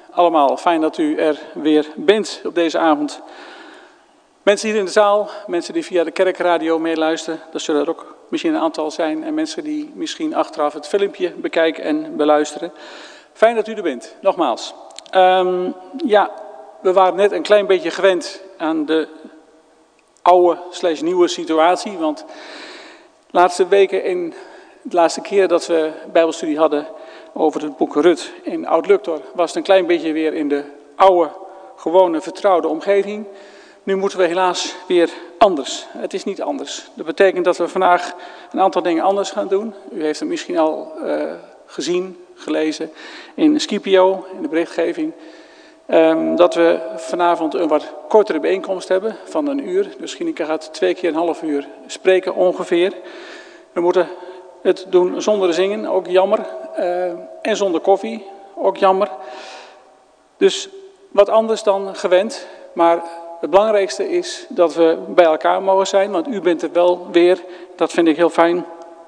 allemaal. Fijn dat u er weer bent op deze avond. Mensen hier in de zaal, mensen die via de kerkradio meeluisteren, dat zullen er ook misschien een aantal zijn. En mensen die misschien achteraf het filmpje bekijken en beluisteren. Fijn dat u er bent, nogmaals. We waren net een klein beetje gewend aan de oude/nieuwe situatie. Want de laatste weken, de laatste keer dat we bijbelstudie hadden over het boek Rut in Oud-Luktor, was het een klein beetje weer in de oude, gewone, vertrouwde omgeving. Nu moeten we helaas weer anders. Het is niet anders. Dat betekent dat we vandaag een aantal dingen anders gaan doen. U heeft het misschien al gezien, gelezen in Scipio, in de berichtgeving. Dat we vanavond een wat kortere bijeenkomst hebben van 1 uur. Dus Gineke gaat 2 keer een half uur spreken ongeveer. We moeten het doen zonder zingen, ook jammer. En zonder koffie, ook jammer. Dus wat anders dan gewend. Maar het belangrijkste is dat we bij elkaar mogen zijn. Want u bent er wel weer. Dat vind ik heel fijn.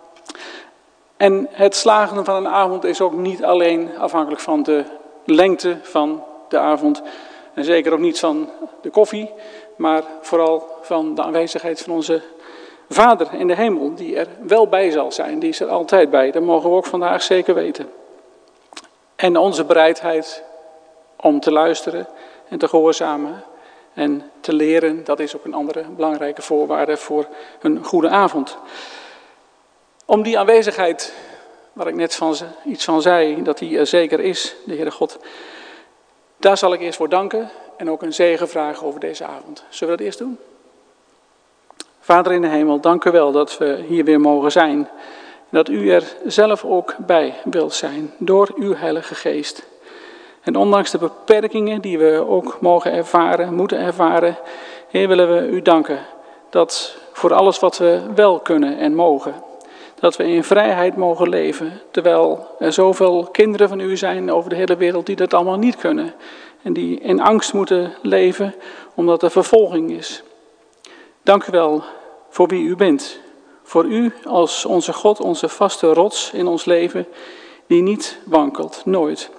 En het slagen van een avond is ook niet alleen afhankelijk van de lengte van de avond. En zeker ook niet van de koffie. Maar vooral van de aanwezigheid van onze Vader in de hemel. Die er wel bij zal zijn. Die is er altijd bij. Dat mogen we ook vandaag zeker weten. En onze bereidheid om te luisteren en te gehoorzamen en te leren. Dat is ook een andere belangrijke voorwaarde voor een goede avond. Om die aanwezigheid, waar ik net iets van zei, dat die er zeker is, de Heere God. Daar zal ik eerst voor danken en ook een zegen vragen over deze avond. Zullen we dat eerst doen? Vader in de hemel, dank u wel dat we hier weer mogen zijn. En dat u er zelf ook bij wilt zijn, door uw Heilige Geest. En ondanks de beperkingen die we ook mogen ervaren, moeten ervaren, Heer, willen we u danken. Dat voor alles wat we wel kunnen en mogen. Dat we in vrijheid mogen leven, terwijl er zoveel kinderen van u zijn over de hele wereld die dat allemaal niet kunnen. En die in angst moeten leven, omdat er vervolging is. Dank u wel voor wie u bent. Voor u als onze God, onze vaste rots in ons leven, die niet wankelt, nooit.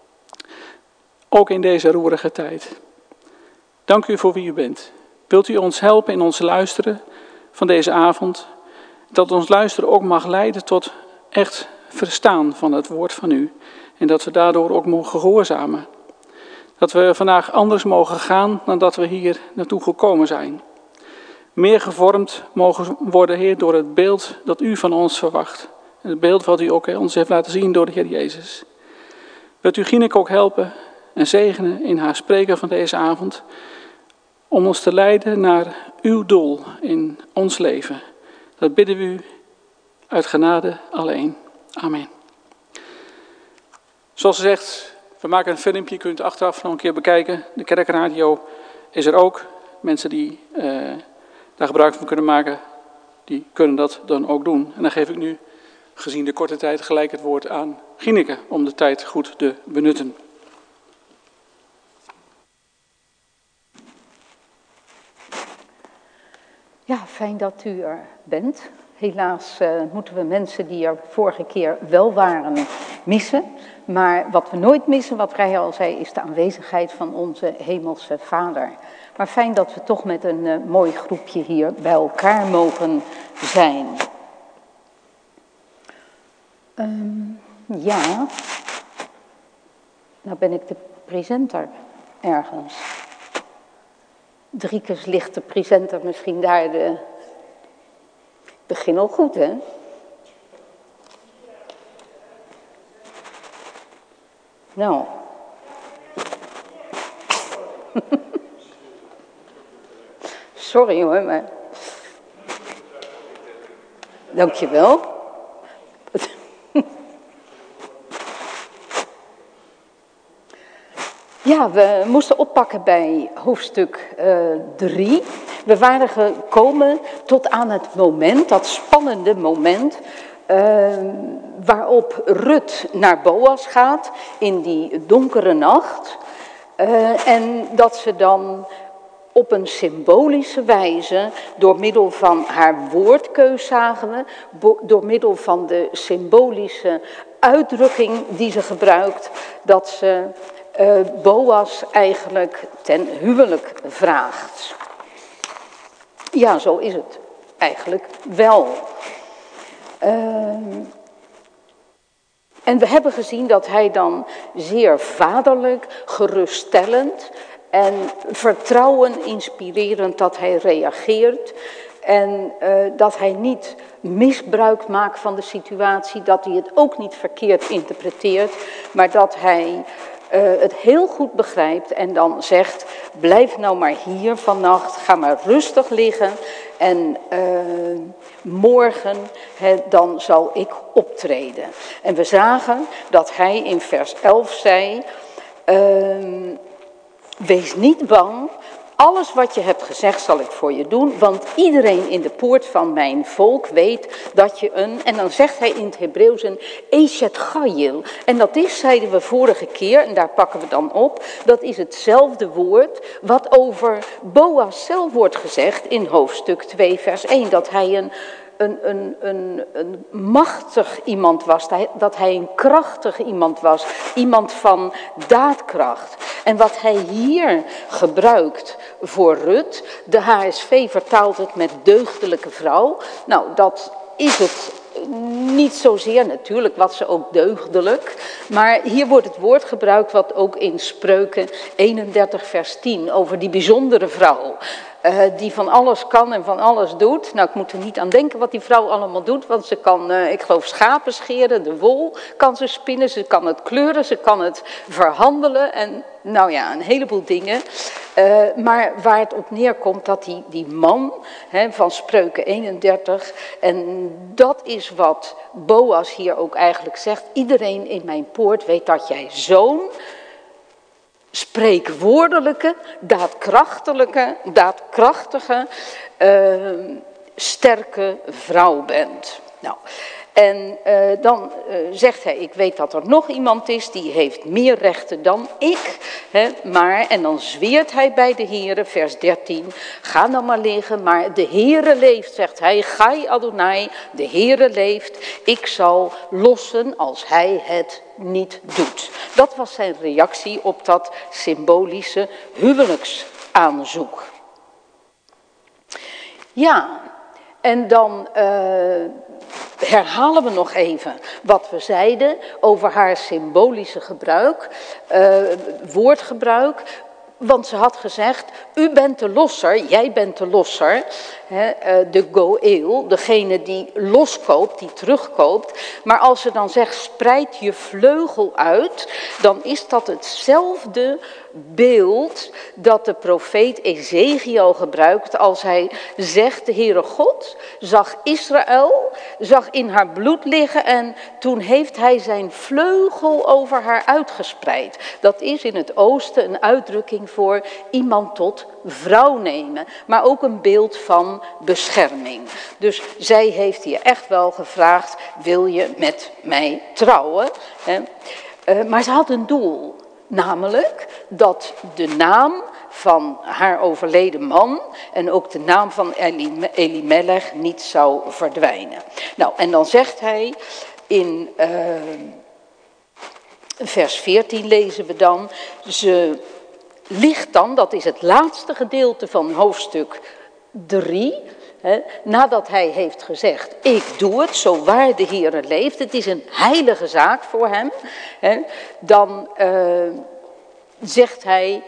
Ook in deze roerige tijd. Dank u voor wie u bent. Wilt u ons helpen in ons luisteren van deze avond? Dat ons luisteren ook mag leiden tot echt verstaan van het woord van u. En dat we daardoor ook mogen gehoorzamen. Dat we vandaag anders mogen gaan dan dat we hier naartoe gekomen zijn. Meer gevormd mogen worden, Heer, door het beeld dat u van ons verwacht. En het beeld wat u ook ons heeft laten zien door de Heer Jezus. Wilt u Gineke ook helpen en zegenen in haar spreken van deze avond. Om ons te leiden naar uw doel in ons leven. Dat bidden we u uit genade alleen. Amen. Zoals gezegd, we maken een filmpje. Je kunt het achteraf nog een keer bekijken. De kerkradio is er ook. Mensen die daar gebruik van kunnen maken, die kunnen dat dan ook doen. En dan geef ik nu, gezien de korte tijd, gelijk het woord aan Gineke om de tijd goed te benutten. Ja, fijn dat u er bent. Helaas moeten we mensen die er vorige keer wel waren missen. Maar wat we nooit missen, wat Rij al zei, is de aanwezigheid van onze hemelse Vader. Maar fijn dat we toch met een mooi groepje hier bij elkaar mogen zijn. Nou ben ik de presenter ergens. Driekes ligt de presenter misschien daar de... Begin al goed, hè? Nou. Sorry hoor, maar... Dankjewel. Ja, we moesten oppakken bij hoofdstuk 3. We waren gekomen tot aan het moment, dat spannende moment, waarop Rut naar Boas gaat in die donkere nacht. En dat ze dan op een symbolische wijze, door middel van haar woordkeus zagen we, door middel van de symbolische uitdrukking die ze gebruikt, dat ze Boas eigenlijk ten huwelijk vraagt. Ja, zo is het eigenlijk wel. En we hebben gezien dat hij dan zeer vaderlijk, geruststellend en vertrouwen inspirerend dat hij reageert. En dat hij niet misbruik maakt van de situatie, dat hij het ook niet verkeerd interpreteert, maar dat hij het heel goed begrijpt en dan zegt, blijf nou maar hier vannacht, ga maar rustig liggen en morgen dan zal ik optreden. En we zagen dat hij in vers 11 zei, wees niet bang, alles wat je hebt gezegd zal ik voor je doen, want iedereen in de poort van mijn volk weet dat je en dan zegt hij in het Hebreeuws een Eshet Chayil. En dat is, zeiden we vorige keer, en daar pakken we dan op, dat is hetzelfde woord wat over Boas zelf wordt gezegd in hoofdstuk 2 vers 1, dat hij een machtig iemand was, dat hij een krachtig iemand was, iemand van daadkracht. En wat hij hier gebruikt voor Rut, de HSV vertaalt het met deugdelijke vrouw. Nou, dat is het niet zozeer, natuurlijk was ze ook deugdelijk, maar hier wordt het woord gebruikt wat ook in Spreuken 31 vers 10 over die bijzondere vrouw. Die van alles kan en van alles doet. Nou, ik moet er niet aan denken wat die vrouw allemaal doet, want ze kan, ik geloof, schapen scheren, de wol kan ze spinnen, ze kan het kleuren, ze kan het verhandelen en nou ja, een heleboel dingen. Maar waar het op neerkomt dat die man van Spreuken 31, en dat is wat Boas hier ook eigenlijk zegt, iedereen in mijn poort weet dat jij zo'n spreekwoordelijke, daadkrachtige, sterke vrouw bent. Nou, en dan zegt hij, ik weet dat er nog iemand is, die heeft meer rechten dan ik. Maar, en dan zweert hij bij de Heere, vers 13, ga dan maar liggen, maar de Heere leeft, zegt hij, Gai Adonai, de Heere leeft, ik zal lossen als hij het niet doet. Dat was zijn reactie op dat symbolische huwelijksaanzoek. Ja, en dan herhalen we nog even wat we zeiden over haar symbolische gebruik, woordgebruik. Want ze had gezegd, u bent de losser, jij bent de losser, de goel, degene die loskoopt, die terugkoopt. Maar als ze dan zegt, spreid je vleugel uit, dan is dat hetzelfde beeld dat de profeet Ezekiel gebruikt als hij zegt, de Heere God zag Israël, zag in haar bloed liggen en toen heeft hij zijn vleugel over haar uitgespreid. Dat is in het oosten een uitdrukking voor iemand tot vrouw nemen, maar ook een beeld van bescherming. Dus zij heeft hier echt wel gevraagd, wil je met mij trouwen? Maar ze had een doel. Namelijk dat de naam van haar overleden man en ook de naam van Elimelech niet zou verdwijnen. Nou, en dan zegt hij in vers 14 lezen we dan, ze ligt dan, dat is het laatste gedeelte van hoofdstuk 3... nadat hij heeft gezegd, ik doe het, zo waar de Heere leeft, het is een heilige zaak voor hem, dan zegt hij,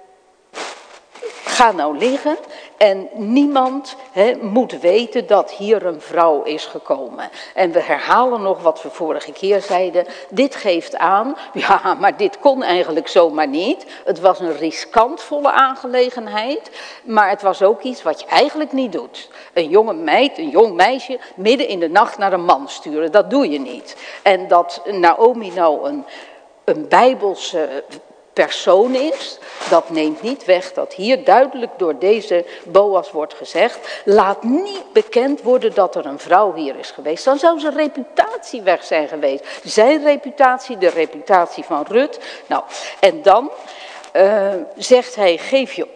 ga nou liggen en niemand moet weten dat hier een vrouw is gekomen. En we herhalen nog wat we vorige keer zeiden, dit geeft aan, ja, maar dit kon eigenlijk zomaar niet. Het was een riskantvolle aangelegenheid, maar het was ook iets wat je eigenlijk niet doet. Een jonge meid, een jong meisje, midden in de nacht naar een man sturen, dat doe je niet. En dat Naomi nou een Bijbelse persoon is, dat neemt niet weg dat hier duidelijk door deze Boas wordt gezegd, laat niet bekend worden dat er een vrouw hier is geweest. Dan zou zijn reputatie weg zijn geweest. Zijn reputatie, de reputatie van Rut. Nou, en dan zegt hij, geef je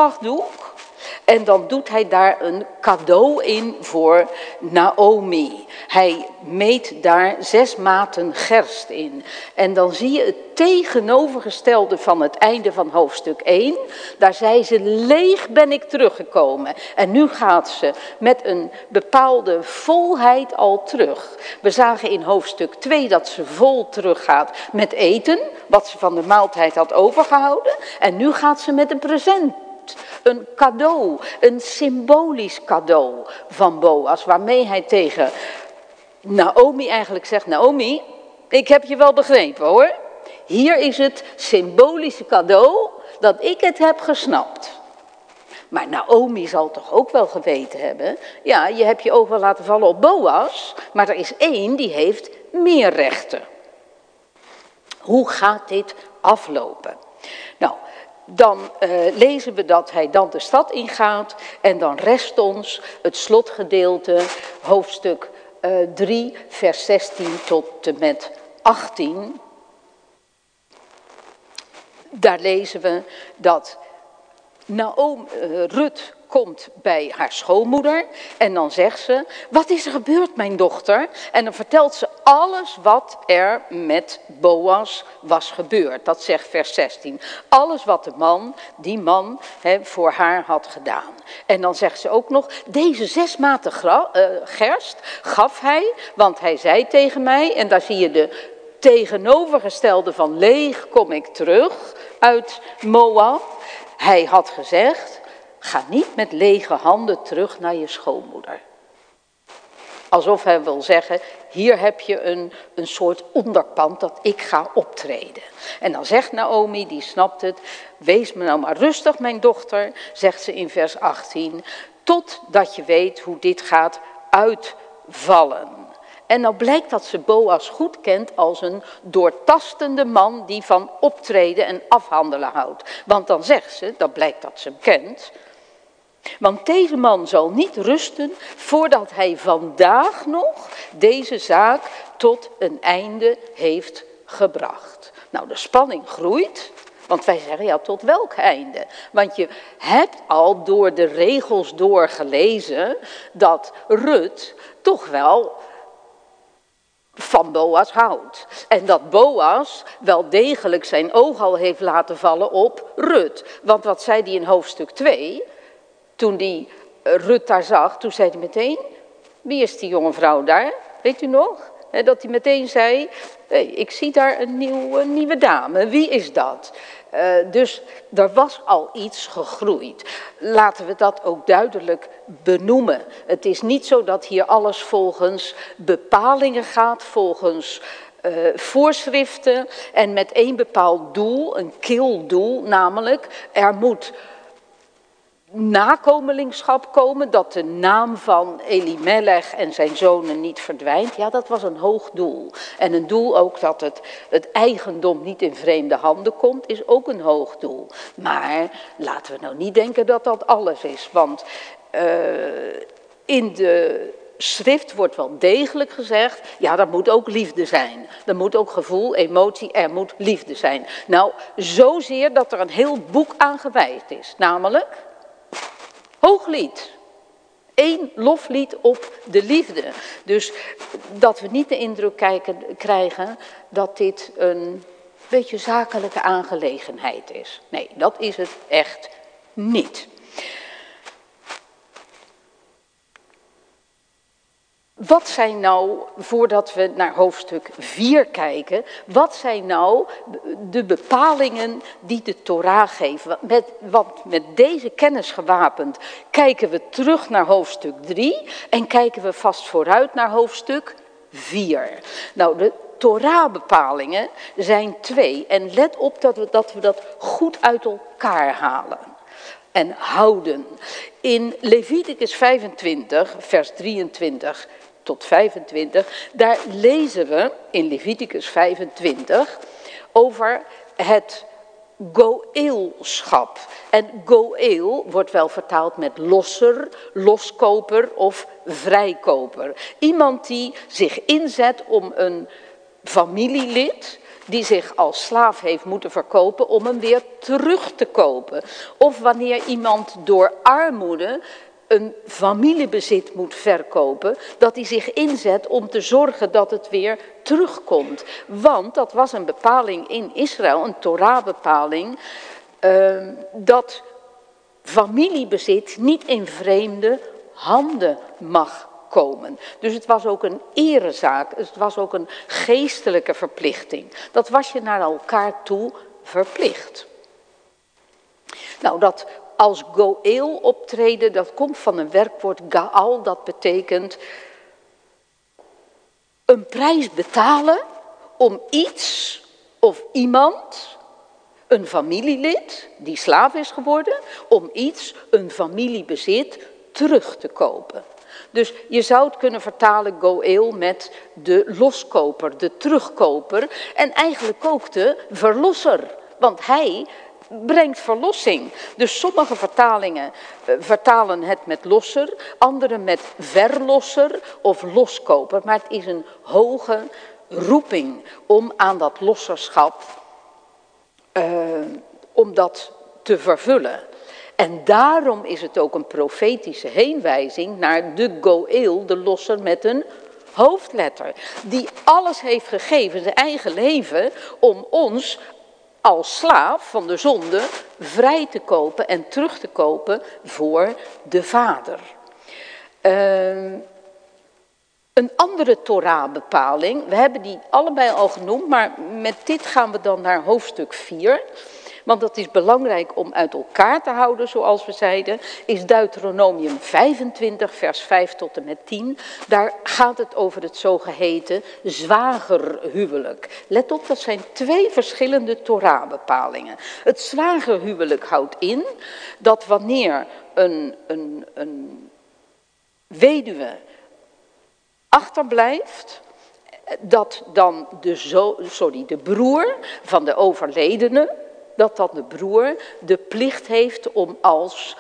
omslagdoek. En dan doet hij daar een cadeau in voor Naomi. hij meet daar 6 maten gerst in. En dan zie je het tegenovergestelde van het einde van hoofdstuk 1. Daar zei ze, leeg ben ik teruggekomen. En nu gaat ze met een bepaalde volheid al terug. We zagen in hoofdstuk 2 dat ze vol teruggaat met eten, wat ze van de maaltijd had overgehouden. En nu gaat ze met een present. Een cadeau, een symbolisch cadeau van Boas, waarmee hij tegen Naomi eigenlijk zegt, Naomi, ik heb je wel begrepen hoor. Hier is het symbolische cadeau dat ik het heb gesnapt. Maar Naomi zal toch ook wel geweten hebben, ja, je hebt je oog wel laten vallen op Boas, maar er is één die heeft meer rechten. Hoe gaat dit aflopen? Nou, dan lezen we dat hij dan de stad ingaat en dan rest ons het slotgedeelte, hoofdstuk 3, vers 16 tot en met 18. Daar lezen we dat Rut komt bij haar schoonmoeder en dan zegt ze, wat is er gebeurd mijn dochter? En dan vertelt ze alles wat er met Boas was gebeurd. Dat zegt vers 16. Alles wat die man voor haar had gedaan. En dan zegt ze ook nog, deze 6 maten gerst gaf hij, want hij zei tegen mij, en daar zie je de tegenovergestelde van leeg kom ik terug uit Moab. Hij had gezegd, ga niet met lege handen terug naar je schoonmoeder. Alsof hij wil zeggen, hier heb je een soort onderpand dat ik ga optreden. En dan zegt Naomi, die snapt het, wees me nou maar rustig mijn dochter, zegt ze in vers 18, totdat je weet hoe dit gaat uitvallen. En nou blijkt dat ze Boas goed kent als een doortastende man die van optreden en afhandelen houdt. Want dan zegt ze, dat blijkt dat ze hem kent, want deze man zal niet rusten voordat hij vandaag nog deze zaak tot een einde heeft gebracht. Nou, de spanning groeit, want wij zeggen ja, tot welk einde? Want je hebt al door de regels doorgelezen dat Rut toch wel van Boas houdt. En dat Boas wel degelijk zijn oog al heeft laten vallen op Rut. Want wat zei hij in hoofdstuk 2? Toen hij Rut daar zag, toen zei hij meteen, wie is die jonge vrouw daar? Weet u nog? Dat hij meteen zei, hey, ik zie daar een nieuwe dame, wie is dat? Dus er was al iets gegroeid. Laten we dat ook duidelijk benoemen. Het is niet zo dat hier alles volgens bepalingen gaat, volgens voorschriften en met één bepaald doel, een kildoel, namelijk er moet nakomelingschap komen, dat de naam van Elimelech en zijn zonen niet verdwijnt. Ja, dat was een hoog doel. En een doel ook dat het eigendom niet in vreemde handen komt, is ook een hoog doel. Maar laten we nou niet denken dat dat alles is, want in de schrift wordt wel degelijk gezegd, ja, er moet ook liefde zijn. Er moet ook gevoel, emotie, er moet liefde zijn. Nou, zozeer dat er een heel boek aan gewijd is, namelijk Hooglied. 1 loflied op de liefde. Dus dat we niet de indruk krijgen dat dit een beetje zakelijke aangelegenheid is. Nee, dat is het echt niet. Wat zijn nou, voordat we naar hoofdstuk 4 kijken, wat zijn nou de bepalingen die de Torah geeft? Want met deze kennis gewapend kijken we terug naar hoofdstuk 3 en kijken we vast vooruit naar hoofdstuk 4. Nou, de Torah-bepalingen zijn 2 en let op dat we dat goed uit elkaar halen en houden. In Leviticus 25, vers 23 tot 25, daar lezen we in Leviticus 25 over het goeelschap. En goeel wordt wel vertaald met losser, loskoper of vrijkoper. Iemand die zich inzet om een familielid die zich als slaaf heeft moeten verkopen om hem weer terug te kopen. Of wanneer iemand door armoede een familiebezit moet verkopen, dat hij zich inzet om te zorgen dat het weer terugkomt. Want dat was een bepaling in Israël, een Torah-bepaling, dat familiebezit niet in vreemde handen mag komen. Dus het was ook een erezaak, het was ook een geestelijke verplichting. Dat was je naar elkaar toe verplicht. Nou, dat als goel optreden, dat komt van een werkwoord gaal, dat betekent een prijs betalen om iets of iemand, een familielid die slaaf is geworden, om iets, een familiebezit, terug te kopen. Dus je zou het kunnen vertalen, goel, met de loskoper, de terugkoper en eigenlijk ook de verlosser. Want hij brengt verlossing. Dus sommige vertalingen vertalen het met losser, andere met verlosser of loskoper. Maar het is een hoge roeping om aan dat losserschap, om dat te vervullen. En daarom is het ook een profetische heenwijzing naar de goel, de losser met een hoofdletter. Die alles heeft gegeven, zijn eigen leven, om ons als slaaf van de zonde vrij te kopen en terug te kopen voor de Vader. Een andere Torah-bepaling, we hebben die allebei al genoemd, maar met dit gaan we dan naar hoofdstuk 4. Want dat is belangrijk om uit elkaar te houden, zoals we zeiden, is Deuteronomium 25, vers 5 tot en met 10. Daar gaat het over het zogeheten zwagerhuwelijk. Let op, dat zijn 2 verschillende Torah-bepalingen. Het zwagerhuwelijk houdt in dat wanneer een weduwe achterblijft, dat dan de broer van de overledene, dat dan de broer de plicht heeft om als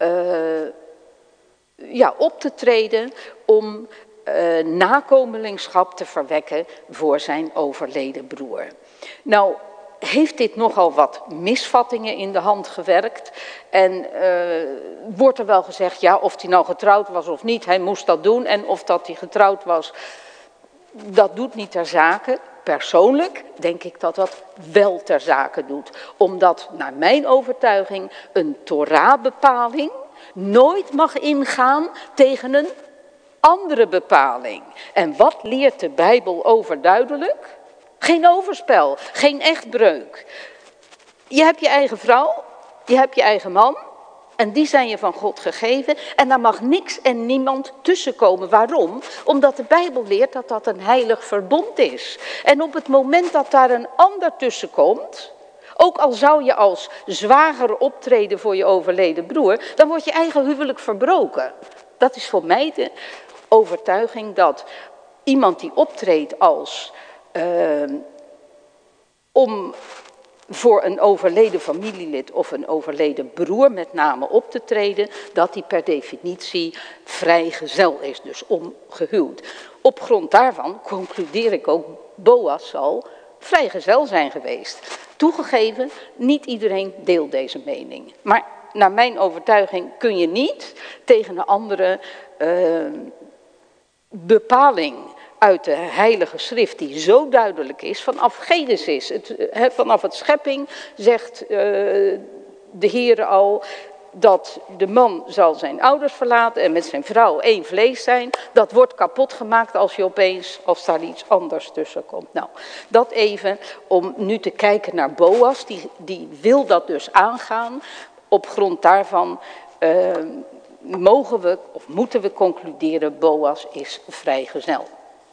op te treden om nakomelingschap te verwekken voor zijn overleden broer. Nou, heeft dit nogal wat misvattingen in de hand gewerkt en wordt er wel gezegd, ja, of hij nou getrouwd was of niet, hij moest dat doen en of dat hij getrouwd was, dat doet niet ter zake. Persoonlijk denk ik dat dat wel ter zake doet. Omdat, naar mijn overtuiging, een Torah-bepaling nooit mag ingaan tegen een andere bepaling. En wat leert de Bijbel overduidelijk? Geen overspel, geen echtbreuk. Je hebt je eigen vrouw, je hebt je eigen man. En die zijn je van God gegeven. En daar mag niks en niemand tussenkomen. Waarom? Omdat de Bijbel leert dat dat een heilig verbond is. En op het moment dat daar een ander tussenkomt, ook al zou je als zwager optreden voor je overleden broer, dan wordt je eigen huwelijk verbroken. Dat is voor mij de overtuiging dat iemand die optreedt als om voor een overleden familielid of een overleden broer met name op te treden, dat die per definitie vrijgezel is, dus ongehuwd. Op grond daarvan concludeer ik ook, Boas zal vrijgezel zijn geweest. Toegegeven, niet iedereen deelt deze mening. Maar naar mijn overtuiging kun je niet tegen een andere bepaling uit de Heilige Schrift, die zo duidelijk is, vanaf Genesis, vanaf het schepping, zegt de Heer al, dat de man zal zijn ouders verlaten en met zijn vrouw één vlees zijn. Dat wordt kapot gemaakt als daar iets anders tussen komt. Nou, dat even om nu te kijken naar Boas, die wil dat dus aangaan. Op grond daarvan mogen we of moeten we concluderen, Boas is vrijgezel.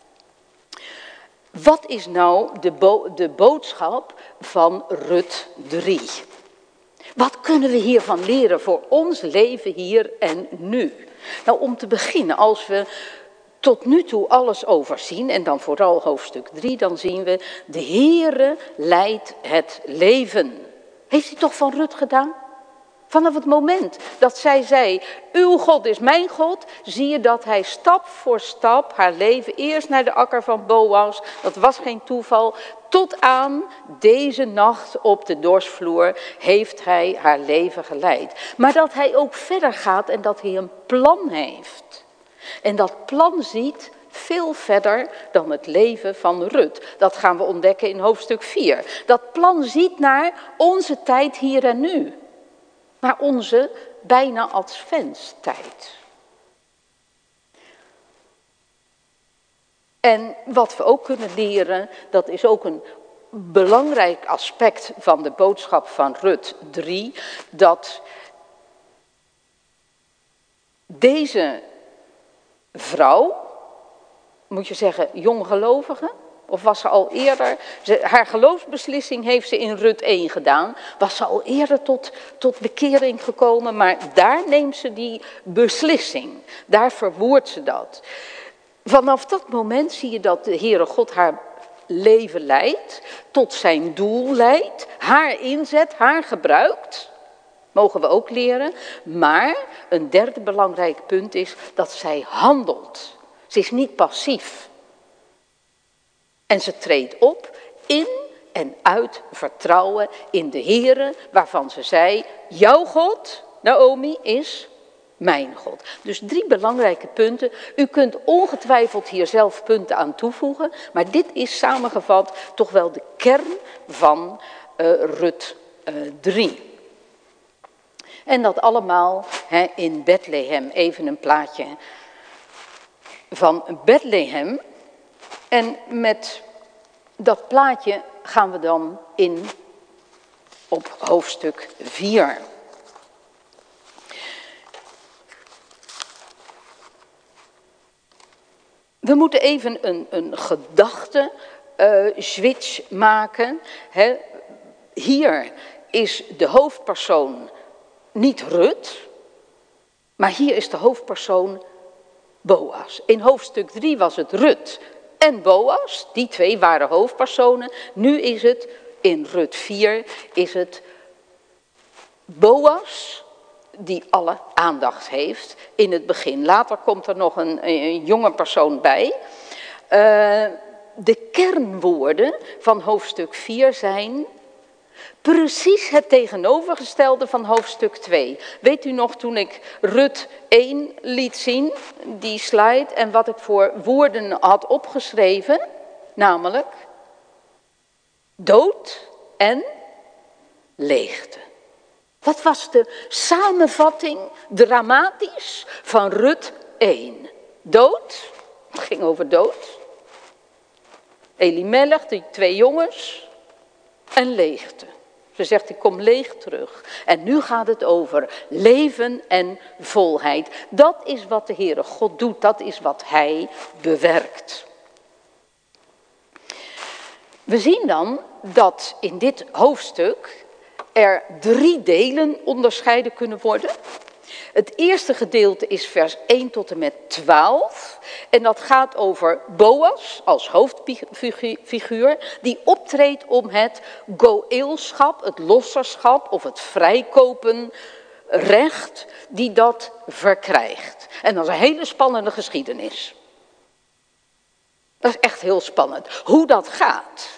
Wat is nou de boodschap van Rut 3? Wat kunnen we hiervan leren voor ons leven hier en nu? Nou, om te beginnen, als we tot nu toe alles overzien, en dan vooral hoofdstuk 3, dan zien we, de Heere leidt het leven. Heeft hij toch van Rut gedaan? Vanaf het moment dat zij zei, uw God is mijn God, zie je dat hij stap voor stap haar leven, eerst naar de akker van Boas, dat was geen toeval, tot aan deze nacht op de dorsvloer heeft hij haar leven geleid. Maar dat hij ook verder gaat en dat hij een plan heeft. En dat plan ziet veel verder dan het leven van Rut. Dat gaan we ontdekken in hoofdstuk 4. Dat plan ziet naar onze tijd hier en nu. Naar onze bijna adventstijd. En wat we ook kunnen leren, dat is ook een belangrijk aspect van de boodschap van Rut 3, dat deze vrouw, moet je zeggen jonggelovige, of was ze al eerder, haar geloofsbeslissing heeft ze in Rut 1 gedaan, was ze al eerder tot bekering gekomen, maar daar neemt ze die beslissing, daar verwoordt ze dat. Vanaf dat moment zie je dat de Heere God haar leven leidt, tot zijn doel leidt, haar inzet, haar gebruikt. Mogen we ook leren. Maar een derde belangrijk punt is dat zij handelt. Ze is niet passief. En ze treedt op in en uit vertrouwen in de Heere, waarvan ze zei, jouw God, Naomi, is mijn God. Dus 3 belangrijke punten. U kunt ongetwijfeld hier zelf punten aan toevoegen, maar dit is samengevat toch wel de kern van Rut 3. En dat allemaal in Bethlehem. Even een plaatje van Bethlehem. En met dat plaatje gaan we dan in op hoofdstuk 4. We moeten even een gedachte switch maken. Hier is de hoofdpersoon niet Rut, maar hier is de hoofdpersoon Boas. In hoofdstuk 3 was het Rut en Boas, die 2 waren hoofdpersonen. Nu is het, in Rut 4, is het Boas die alle aandacht heeft in het begin. Later komt er nog een jonge persoon bij. De kernwoorden van hoofdstuk 4 zijn precies het tegenovergestelde van hoofdstuk 2. Weet u nog toen ik Rut 1 liet zien, die slide, en wat ik voor woorden had opgeschreven? Namelijk dood en leegte. Wat was de samenvatting, dramatisch, van Rut 1? Dood, het ging over dood. Elimelech, die 2 jongens, en leegte. Ze zegt, ik kom leeg terug. En nu gaat het over leven en volheid. Dat is wat de Heere God doet, dat is wat Hij bewerkt. We zien dan dat in dit hoofdstuk er 3 delen onderscheiden kunnen worden. Het eerste gedeelte is vers 1 tot en met 12. En dat gaat over Boas als hoofdfiguur, die optreedt om het goeelschap, het losserschap of het vrijkopenrecht, die dat verkrijgt. En dat is een hele spannende geschiedenis. Dat is echt heel spannend. Hoe dat gaat.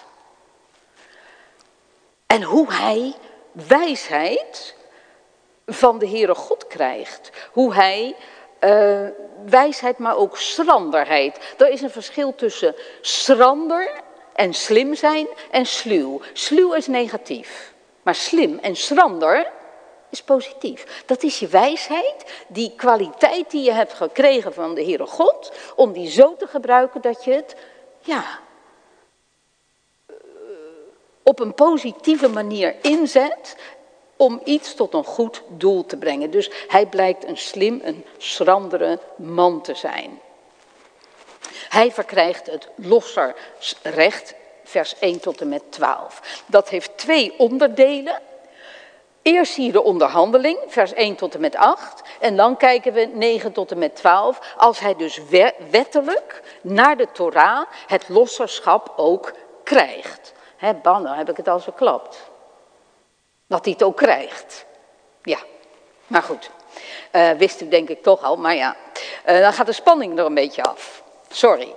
En hoe hij wijsheid van de Heere God krijgt. Hoe hij wijsheid, maar ook schranderheid. Er is een verschil tussen schrander en slim zijn en sluw. Sluw is negatief. Maar slim en schrander is positief. Dat is je wijsheid, die kwaliteit die je hebt gekregen van de Heere God, om die zo te gebruiken dat je het, op een positieve manier inzet om iets tot een goed doel te brengen. Dus hij blijkt een slim, een schrandere man te zijn. Hij verkrijgt het losserrecht, vers 1 tot en met 12. Dat heeft 2 onderdelen. Eerst zie je de onderhandeling, vers 1 tot en met 8. En dan kijken we 9 tot en met 12. Als hij dus wettelijk naar de Torah het losserschap ook krijgt. Banner, heb ik het al verklapt. Dat hij het ook krijgt. Ja, Maar goed, wist u denk ik toch al, maar ja. Dan gaat de spanning er een beetje af. Sorry.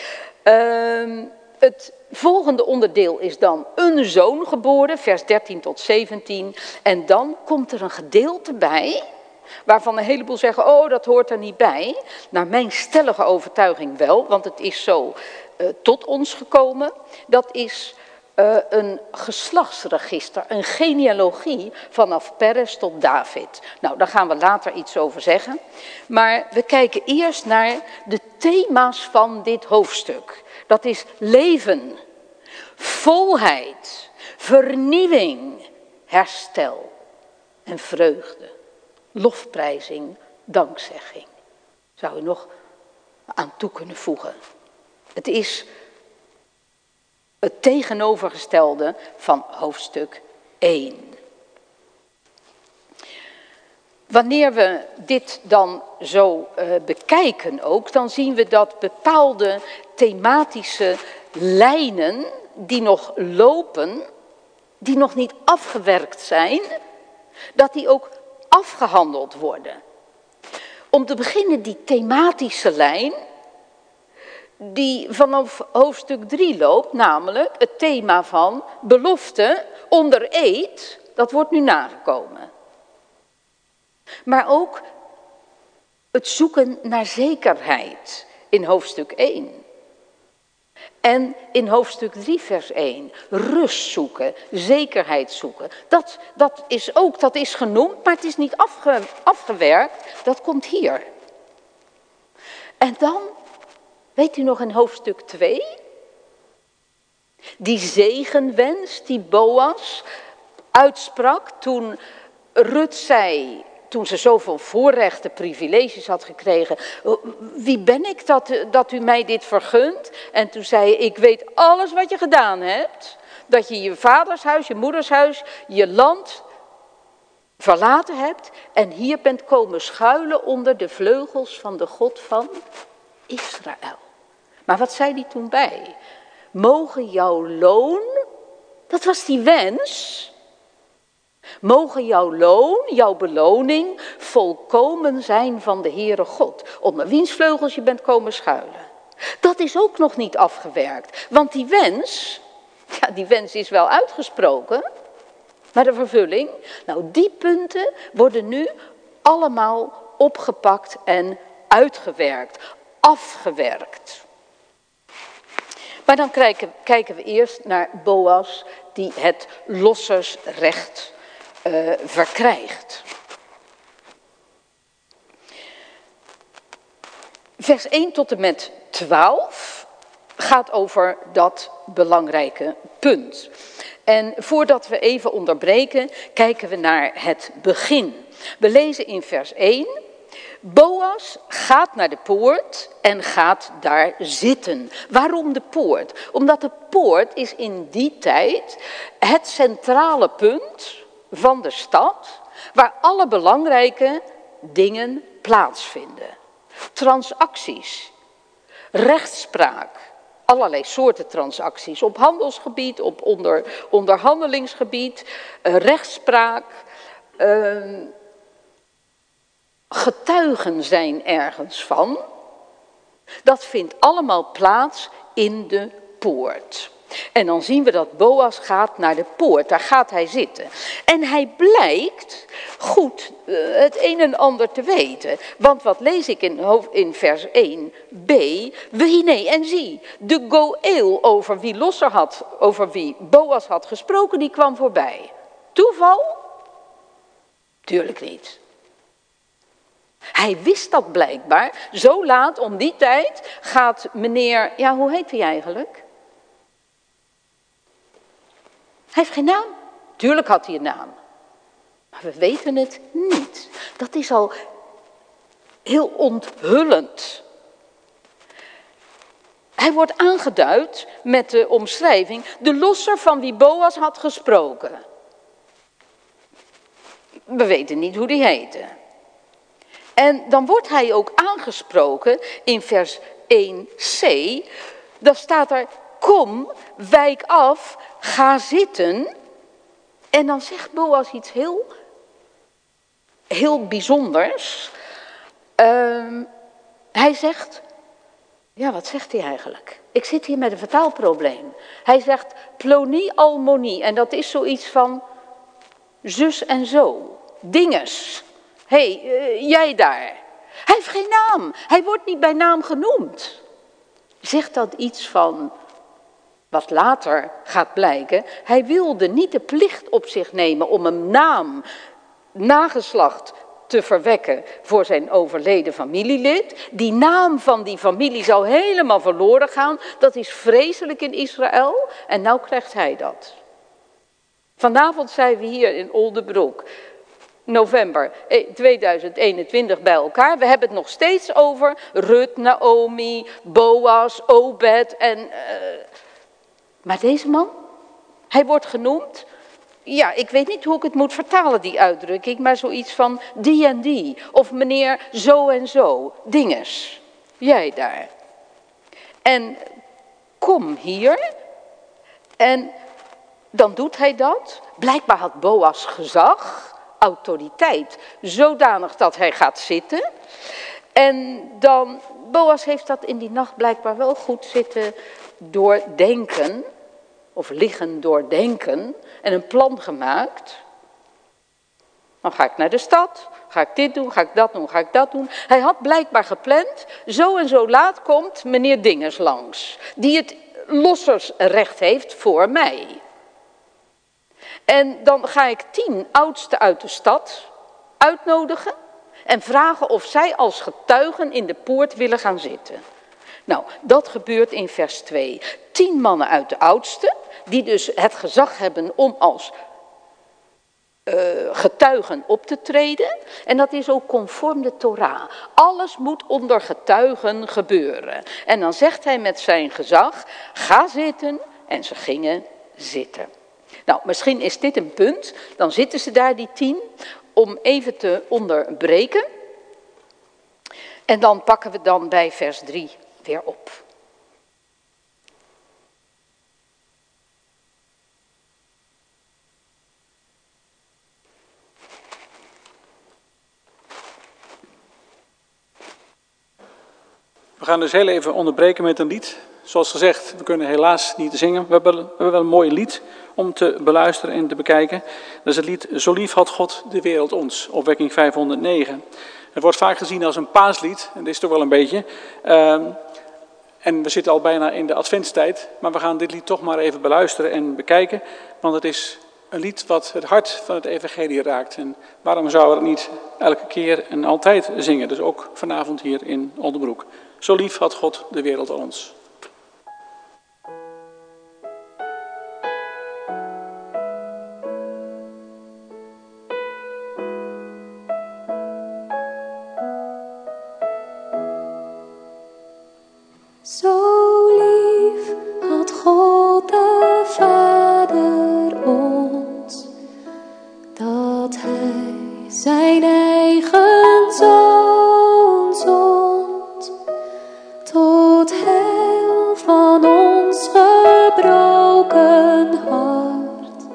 Het volgende onderdeel is dan een zoon geboren, vers 13 tot 17. En dan komt er een gedeelte bij, waarvan een heleboel zeggen, oh dat hoort er niet bij. Naar mijn stellige overtuiging wel, want het is zo tot ons gekomen. Dat is een geslachtsregister, een genealogie vanaf Peres tot David. Nou, daar gaan we later iets over zeggen. Maar we kijken eerst naar de thema's van dit hoofdstuk. Dat is leven, volheid, vernieuwing, herstel en vreugde. Lofprijzing, dankzegging. Zou je nog aan toe kunnen voegen. Het is het tegenovergestelde van hoofdstuk 1. Wanneer we dit dan zo bekijken ook, dan zien we dat bepaalde thematische lijnen die nog lopen, die nog niet afgewerkt zijn, dat die ook afgehandeld worden. Om te beginnen die thematische lijn, die vanaf hoofdstuk 3 loopt, namelijk het thema van belofte onder eed, dat wordt nu nagekomen. Maar ook het zoeken naar zekerheid in hoofdstuk 1. En in hoofdstuk 3 vers 1, rust zoeken, zekerheid zoeken. Dat is genoemd, maar het is niet afgewerkt, dat komt hier. En dan, weet u nog in hoofdstuk 2? Die zegenwens die Boas uitsprak toen Rut zei, toen ze zoveel voorrechten, privileges had gekregen. Wie ben ik dat u mij dit vergunt? En toen zei hij, ik weet alles wat je gedaan hebt. Dat je je vaders huis, je moeders huis, je land verlaten hebt. En hier bent komen schuilen onder de vleugels van de God van Israël. Maar wat zei hij toen bij? Mogen jouw loon, dat was die wens. Mogen jouw loon, jouw beloning, volkomen zijn van de Heere God. Onder wiens vleugels je bent komen schuilen. Dat is ook nog niet afgewerkt. Want die wens is wel uitgesproken. Maar de vervulling, nou die punten worden nu allemaal opgepakt en uitgewerkt. Afgewerkt. Maar dan kijken we eerst naar Boas die het lossersrecht verkrijgt. Vers 1 tot en met 12 gaat over dat belangrijke punt. En voordat we even onderbreken, kijken we naar het begin. We lezen in vers 1. Boas gaat naar de poort en gaat daar zitten. Waarom de poort? Omdat de poort is in die tijd het centrale punt van de stad, waar alle belangrijke dingen plaatsvinden. Transacties, rechtspraak, allerlei soorten transacties op handelsgebied, op onderhandelingsgebied, rechtspraak, getuigen zijn ergens van. Dat vindt allemaal plaats in de poort. En dan zien we dat Boas gaat naar de poort, daar gaat hij zitten. En hij blijkt goed het een en ander te weten. Want wat lees ik in vers 1b? Nee, en zie, de Goël over wie Boas had gesproken, die kwam voorbij. Toeval? Tuurlijk niet. Hij wist dat blijkbaar. Zo laat om die tijd gaat meneer, ja hoe heet hij eigenlijk? Hij heeft geen naam. Tuurlijk had hij een naam. Maar we weten het niet. Dat is al heel onthullend. Hij wordt aangeduid met de omschrijving, de losser van wie Boas had gesproken. We weten niet hoe die heette. En dan wordt hij ook aangesproken in vers 1c. Dan staat er, kom, wijk af, ga zitten. En dan zegt Boas iets heel bijzonders. Hij zegt, ja, wat zegt hij eigenlijk? Ik zit hier met een vertaalprobleem. Hij zegt plonie almonie en dat is zoiets van zus en zo, dinges. Hé, jij daar. Hij heeft geen naam, hij wordt niet bij naam genoemd. Zegt dat iets van, wat later gaat blijken, hij wilde niet de plicht op zich nemen om een naam, nageslacht te verwekken voor zijn overleden familielid. Die naam van die familie zou helemaal verloren gaan. Dat is vreselijk in Israël. En nou krijgt hij dat. Vanavond zijn we hier in Oldebroek, november 2021 bij elkaar. We hebben het nog steeds over Rut, Naomi, Boas, Obed en... Maar deze man, hij wordt genoemd. Ja, ik weet niet hoe ik het moet vertalen, die uitdrukking, maar zoiets van die en die. Of meneer zo en zo, dinges. Jij daar. En kom hier. En dan doet hij dat. Blijkbaar had Boas gezag, autoriteit, zodanig dat hij gaat zitten. En dan, Boas heeft dat in die nacht blijkbaar wel goed zitten doordenken, of liggen doordenken, en een plan gemaakt. Dan ga ik naar de stad, ga ik dit doen, ga ik dat doen, ga ik dat doen. Hij had blijkbaar gepland, zo en zo laat komt meneer Dinges langs, die het lossersrecht heeft voor mij. En dan ga ik 10 oudsten uit de stad uitnodigen en vragen of zij als getuigen in de poort willen gaan zitten. Nou, dat gebeurt in vers 2. 10 mannen uit de oudsten, die dus het gezag hebben om als getuigen op te treden. En dat is ook conform de Torah. Alles moet onder getuigen gebeuren. En dan zegt hij met zijn gezag, ga zitten. En ze gingen zitten. Nou, misschien is dit een punt. Dan zitten ze daar, die 10, om even te onderbreken. En dan pakken we dan bij vers 3 weer op. We gaan dus heel even onderbreken met een lied. Zoals gezegd, we kunnen helaas niet zingen. We hebben wel een mooi lied om te beluisteren en te bekijken. Dat is het lied Zo lief had God de wereld ons, opwekking 509. Het wordt vaak gezien als een paaslied, en dat is toch wel een beetje. En we zitten al bijna in de adventstijd, maar we gaan dit lied toch maar even beluisteren en bekijken. Want het is een lied wat het hart van het evangelie raakt. En waarom zouden we het niet elke keer en altijd zingen? Dus ook vanavond hier in Oldebroek. Zo lief had God de wereld aan ons. Zo lief had God de Vader ons, dat Hij zijn eigen Zoon zond, tot heil van ons gebroken hart,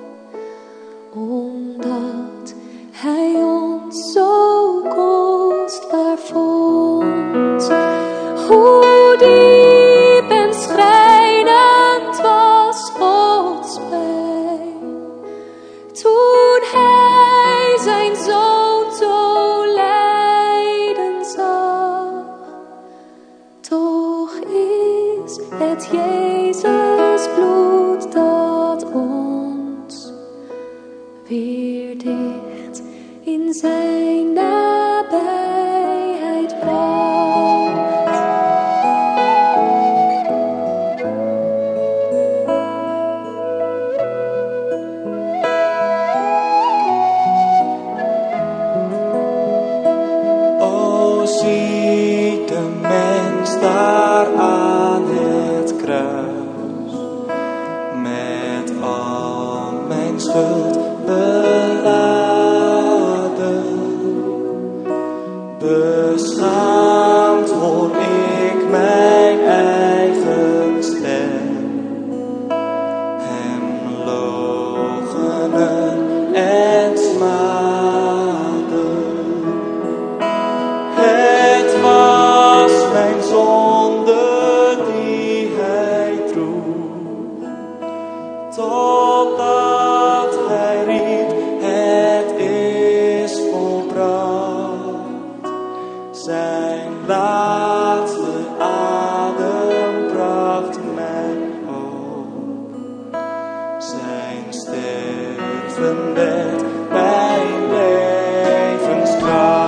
omdat Hij ons zo kostbaar vond. Hoe diep en schrijnend was Gods pijn, toen Hij zijn Zoon zo lijden zag. Toch is het Jezus bloed dat ons weer dicht in zijn nabijheid bracht. Daar aan het kruis, met al mijn schuld beladen. Beschaamd hoor ik mijn eigen stem, hem loochenen en smaden. totdat hij riep, het is volbracht. Zijn laatste adem bracht mij hoop. Zijn sterven werd mijn levenskracht.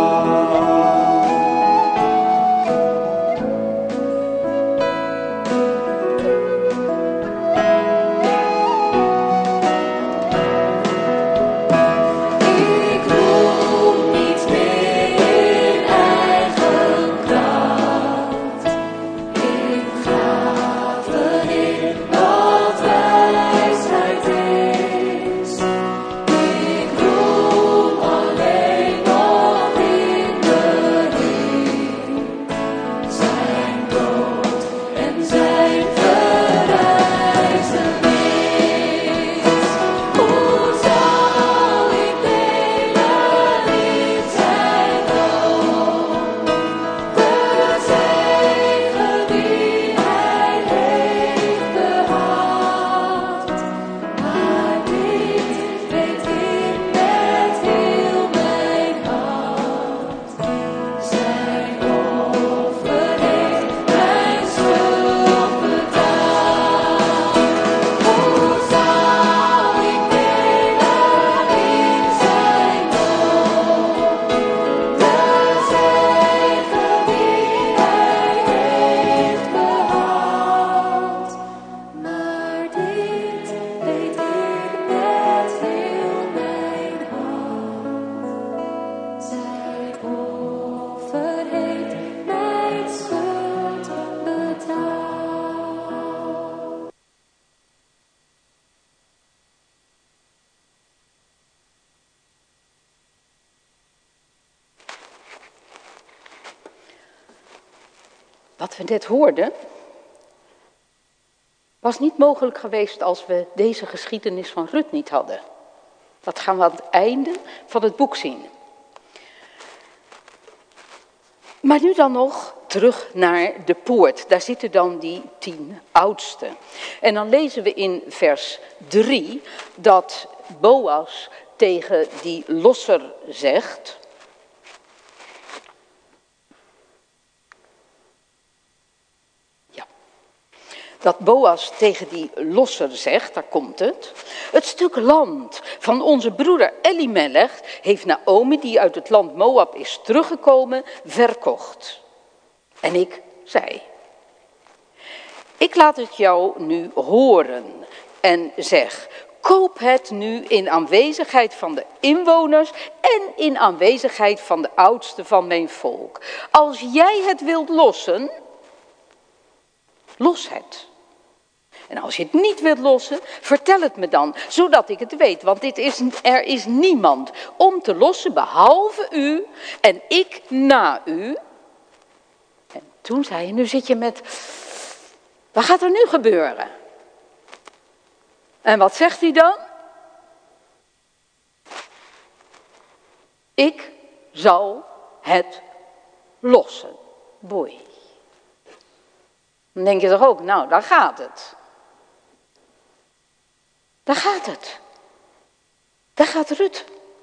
Wat we net hoorden, was niet mogelijk geweest als we deze geschiedenis van Rut niet hadden. Dat gaan we aan het einde van het boek zien. Maar nu dan nog terug naar de poort. Daar zitten dan die 10 oudsten. En dan lezen we in vers 3 dat Boas tegen die losser zegt: dat Boas tegen die losser zegt, daar komt het: het stuk land van onze broeder Elimelech heeft Naomi, die uit het land Moab is teruggekomen, verkocht. En ik zei: ik laat het jou nu horen en zeg: koop het nu in aanwezigheid van de inwoners en in aanwezigheid van de oudsten van mijn volk. Als jij het wilt lossen, los het. En als je het niet wilt lossen, vertel het me dan, zodat ik het weet. Want er is niemand om te lossen behalve u en ik na u. En toen zei hij: nu zit je met, wat gaat er nu gebeuren? En wat zegt hij dan? Ik zal het lossen. Boei. Dan denk je toch ook, nou, daar gaat het. Daar gaat het. Daar gaat Rut.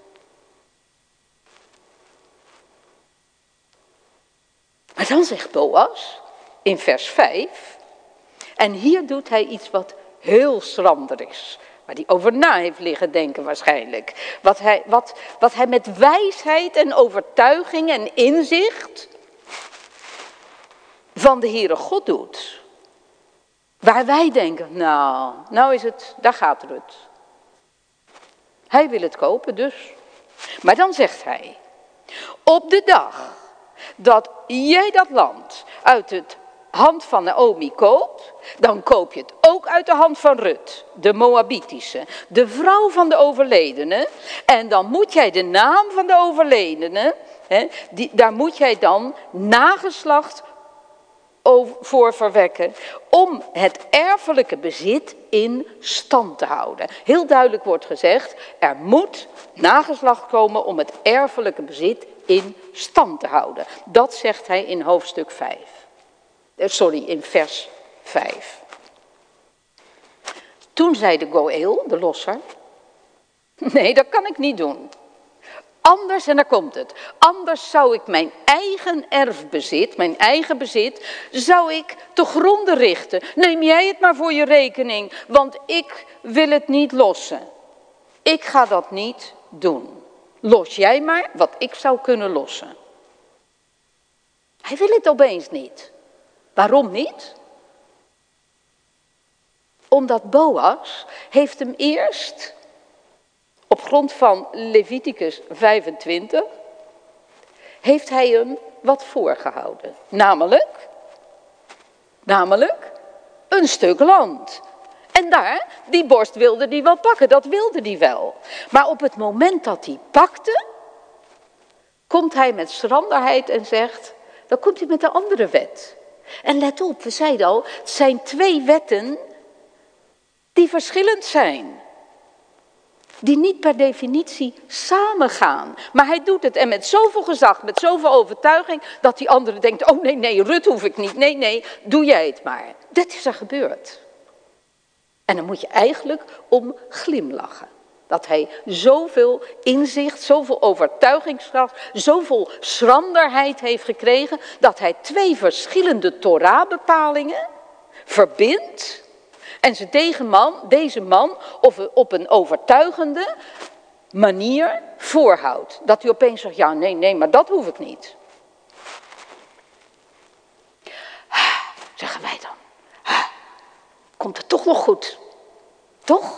Maar dan zegt Boas in vers 5, en hier doet hij iets wat heel schrander is, waar hij over na heeft liggen denken waarschijnlijk. Wat hij met wijsheid en overtuiging en inzicht van de Heere God doet. Waar wij denken, nou is het, daar gaat Rut. Hij wil het kopen dus. Maar dan zegt hij: op de dag dat jij dat land uit de hand van Naomi koopt, dan koop je het ook uit de hand van Rut, de Moabitische, de vrouw van de overledene. En dan moet jij de naam van de overledene, daar moet jij dan nageslacht voor verwekken, om het erfelijke bezit in stand te houden. Heel duidelijk wordt gezegd, er moet nageslacht komen om het erfelijke bezit in stand te houden. Dat zegt hij in hoofdstuk 5. In vers 5. Toen zei de Goël, de losser, nee, dat kan ik niet doen. Anders, en daar komt het, anders zou ik mijn eigen erfbezit, mijn eigen bezit, zou ik te gronde richten. Neem jij het maar voor je rekening, want ik wil het niet lossen. Ik ga dat niet doen. Los jij maar wat ik zou kunnen lossen. Hij wil het opeens niet. Waarom niet? Omdat Boas heeft hem eerst, op grond van Leviticus 25, heeft hij hem wat voorgehouden. Namelijk een stuk land. En daar, die borst wilde hij wel pakken, dat wilde hij wel. Maar op het moment dat hij pakte, komt hij met schranderheid en zegt, dan komt hij met een andere wet. En let op, we zeiden al, het zijn 2 wetten die verschillend zijn. Die niet per definitie samengaan. Maar hij doet het en met zoveel gezag, met zoveel overtuiging, dat die andere denkt, oh nee, Rut hoef ik niet. Nee, doe jij het maar. Dat is er gebeurd. En dan moet je eigenlijk om glimlachen. Dat hij zoveel inzicht, zoveel overtuigingskracht, zoveel schranderheid heeft gekregen, dat hij 2 verschillende Torah-bepalingen verbindt en ze deze man op een overtuigende manier voorhoudt. Dat hij opeens zegt, ja, nee, maar dat hoef ik niet. Zeggen wij dan. Komt het toch nog goed? Toch?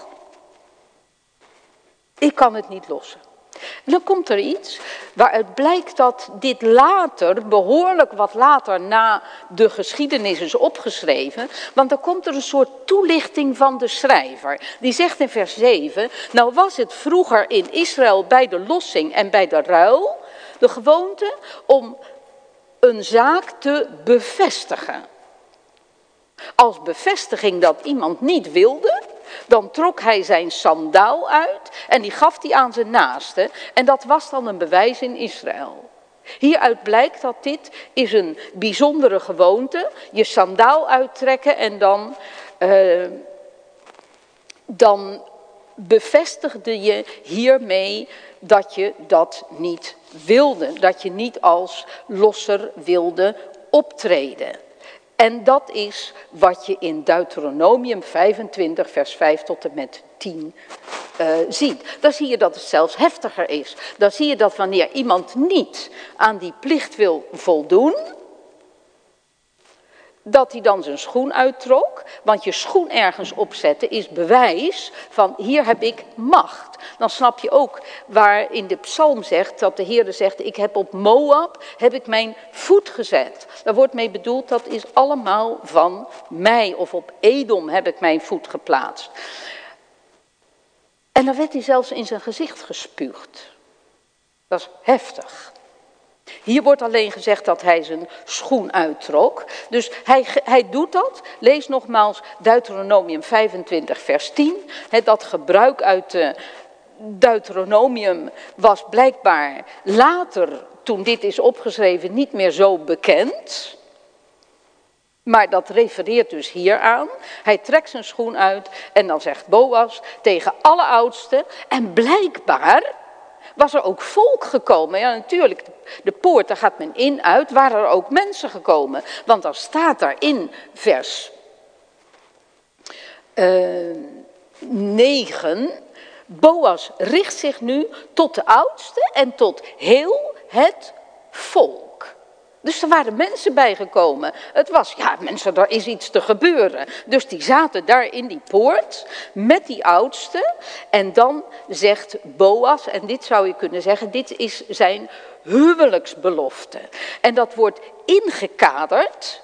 Ik kan het niet lossen. En dan komt er iets waaruit blijkt dat dit later, behoorlijk wat later na de geschiedenis is opgeschreven. Want dan komt er een soort toelichting van de schrijver. Die zegt in vers 7, nou was het vroeger in Israël bij de lossing en bij de ruil de gewoonte om een zaak te bevestigen. Als bevestiging dat iemand niet wilde, dan trok hij zijn sandaal uit en die gaf hij aan zijn naaste. En dat was dan een bewijs in Israël. Hieruit blijkt dat dit is een bijzondere gewoonte. Je sandaal uittrekken en dan bevestigde je hiermee dat je dat niet wilde. Dat je niet als losser wilde optreden. En dat is wat je in Deuteronomium 25 vers 5 tot en met 10 ziet. Dan zie je dat het zelfs heftiger is. Dan zie je dat wanneer iemand niet aan die plicht wil voldoen, dat hij dan zijn schoen uittrok. Want je schoen ergens opzetten is bewijs van hier heb ik macht. Dan snap je ook waar in de psalm zegt dat de Heer zegt, ik heb op Moab mijn voet gezet. Daar wordt mee bedoeld, dat is allemaal van mij. Of op Edom heb ik mijn voet geplaatst. En dan werd hij zelfs in zijn gezicht gespuugd. Dat is heftig. Hier wordt alleen gezegd dat hij zijn schoen uittrok. Dus hij doet dat. Lees nogmaals Deuteronomium 25 vers 10. Dat gebruik uit Deuteronomium was blijkbaar later, toen dit is opgeschreven, niet meer zo bekend. Maar dat refereert dus hieraan. Hij trekt zijn schoen uit en dan zegt Boas tegen alle oudsten. En blijkbaar was er ook volk gekomen. Ja, natuurlijk, de poort, daar gaat men in, uit, waren er ook mensen gekomen. Want dan staat daar in vers 9... Boas richt zich nu tot de oudste en tot heel het volk. Dus er waren mensen bijgekomen. Het was, ja mensen, er is iets te gebeuren. Dus die zaten daar in die poort met die oudste. En dan zegt Boas, en dit zou je kunnen zeggen, dit is zijn huwelijksbelofte. En dat wordt ingekaderd,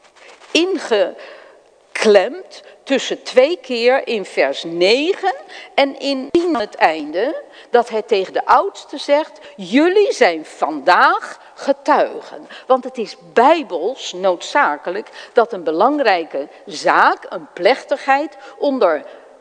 ingeklemd tussen 2 keer in vers 9 en in 10 aan het einde, dat hij tegen de oudsten zegt, jullie zijn vandaag getuigen. Want het is bijbels noodzakelijk dat een belangrijke zaak, een plechtigheid, onder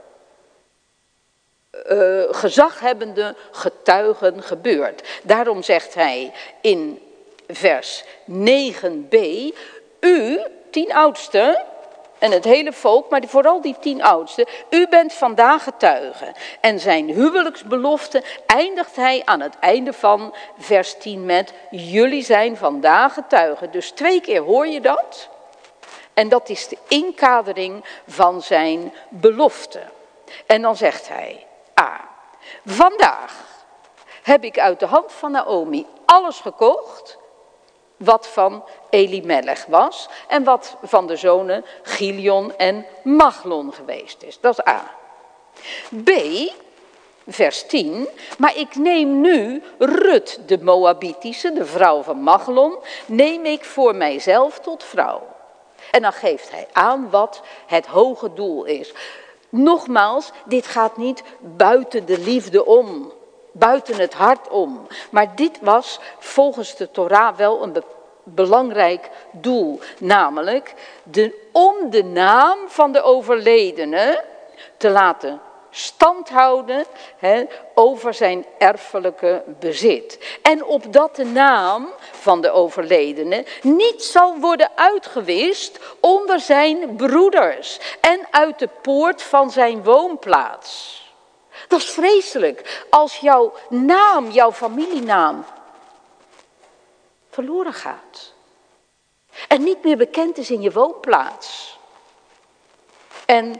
gezaghebbende getuigen gebeurt. Daarom zegt hij in vers 9b, u, 10 oudsten, en het hele volk, maar vooral die 10 oudsten, u bent vandaag getuigen. En zijn huwelijksbelofte eindigt hij aan het einde van vers 10 met, jullie zijn vandaag getuigen. Dus 2 keer hoor je dat. En dat is de inkadering van zijn belofte. En dan zegt hij, vandaag heb ik uit de hand van Naomi alles gekocht wat van Elimelech was en wat van de zonen Chilion en Machlon geweest is. Dat is A. B, vers 10, maar ik neem nu Rut, de Moabitische, de vrouw van Machlon, neem ik voor mijzelf tot vrouw. En dan geeft hij aan wat het hoge doel is. Nogmaals, dit gaat niet buiten de liefde om, buiten het hart om. Maar dit was volgens de Torah wel een belangrijk doel. Namelijk om de naam van de overledene te laten standhouden over zijn erfelijke bezit. En opdat de naam van de overledene niet zal worden uitgewist onder zijn broeders en uit de poort van zijn woonplaats. Dat is vreselijk als jouw naam, jouw familienaam verloren gaat. En niet meer bekend is in je woonplaats. En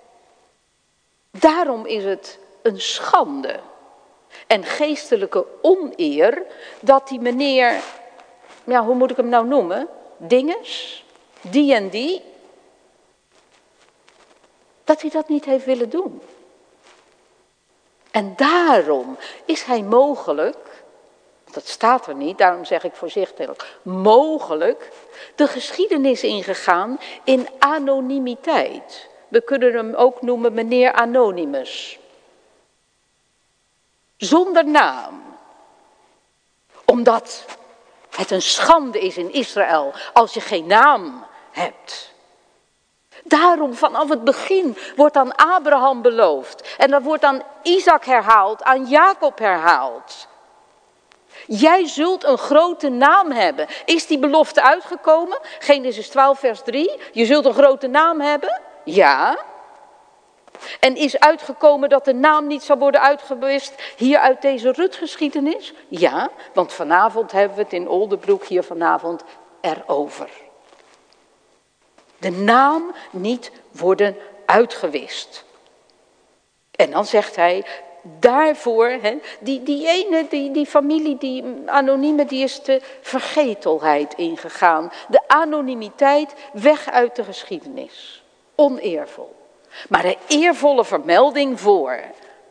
daarom is het een schande en geestelijke oneer dat die meneer, ja, hoe moet ik hem nou noemen? Dinges, die en die, dat hij dat niet heeft willen doen. En daarom is hij mogelijk, dat staat er niet, daarom zeg ik voorzichtig, mogelijk de geschiedenis ingegaan in anonimiteit. We kunnen hem ook noemen meneer Anonymous. Zonder naam. Omdat het een schande is in Israël als je geen naam hebt. Daarom vanaf het begin wordt aan Abraham beloofd. En dat wordt aan Isaac herhaald, aan Jacob herhaald. Jij zult een grote naam hebben. Is die belofte uitgekomen? Genesis 12 vers 3. Je zult een grote naam hebben? Ja. En is uitgekomen dat de naam niet zal worden uitgewist hier uit deze Rut-geschiedenis? Ja, want vanavond hebben we het in Oldebroek hier vanavond erover. De naam niet worden uitgewist. En dan zegt hij, daarvoor, die familie, die anonieme, die is de vergetelheid ingegaan. De anonimiteit weg uit de geschiedenis. Oneervol. Maar een eervolle vermelding voor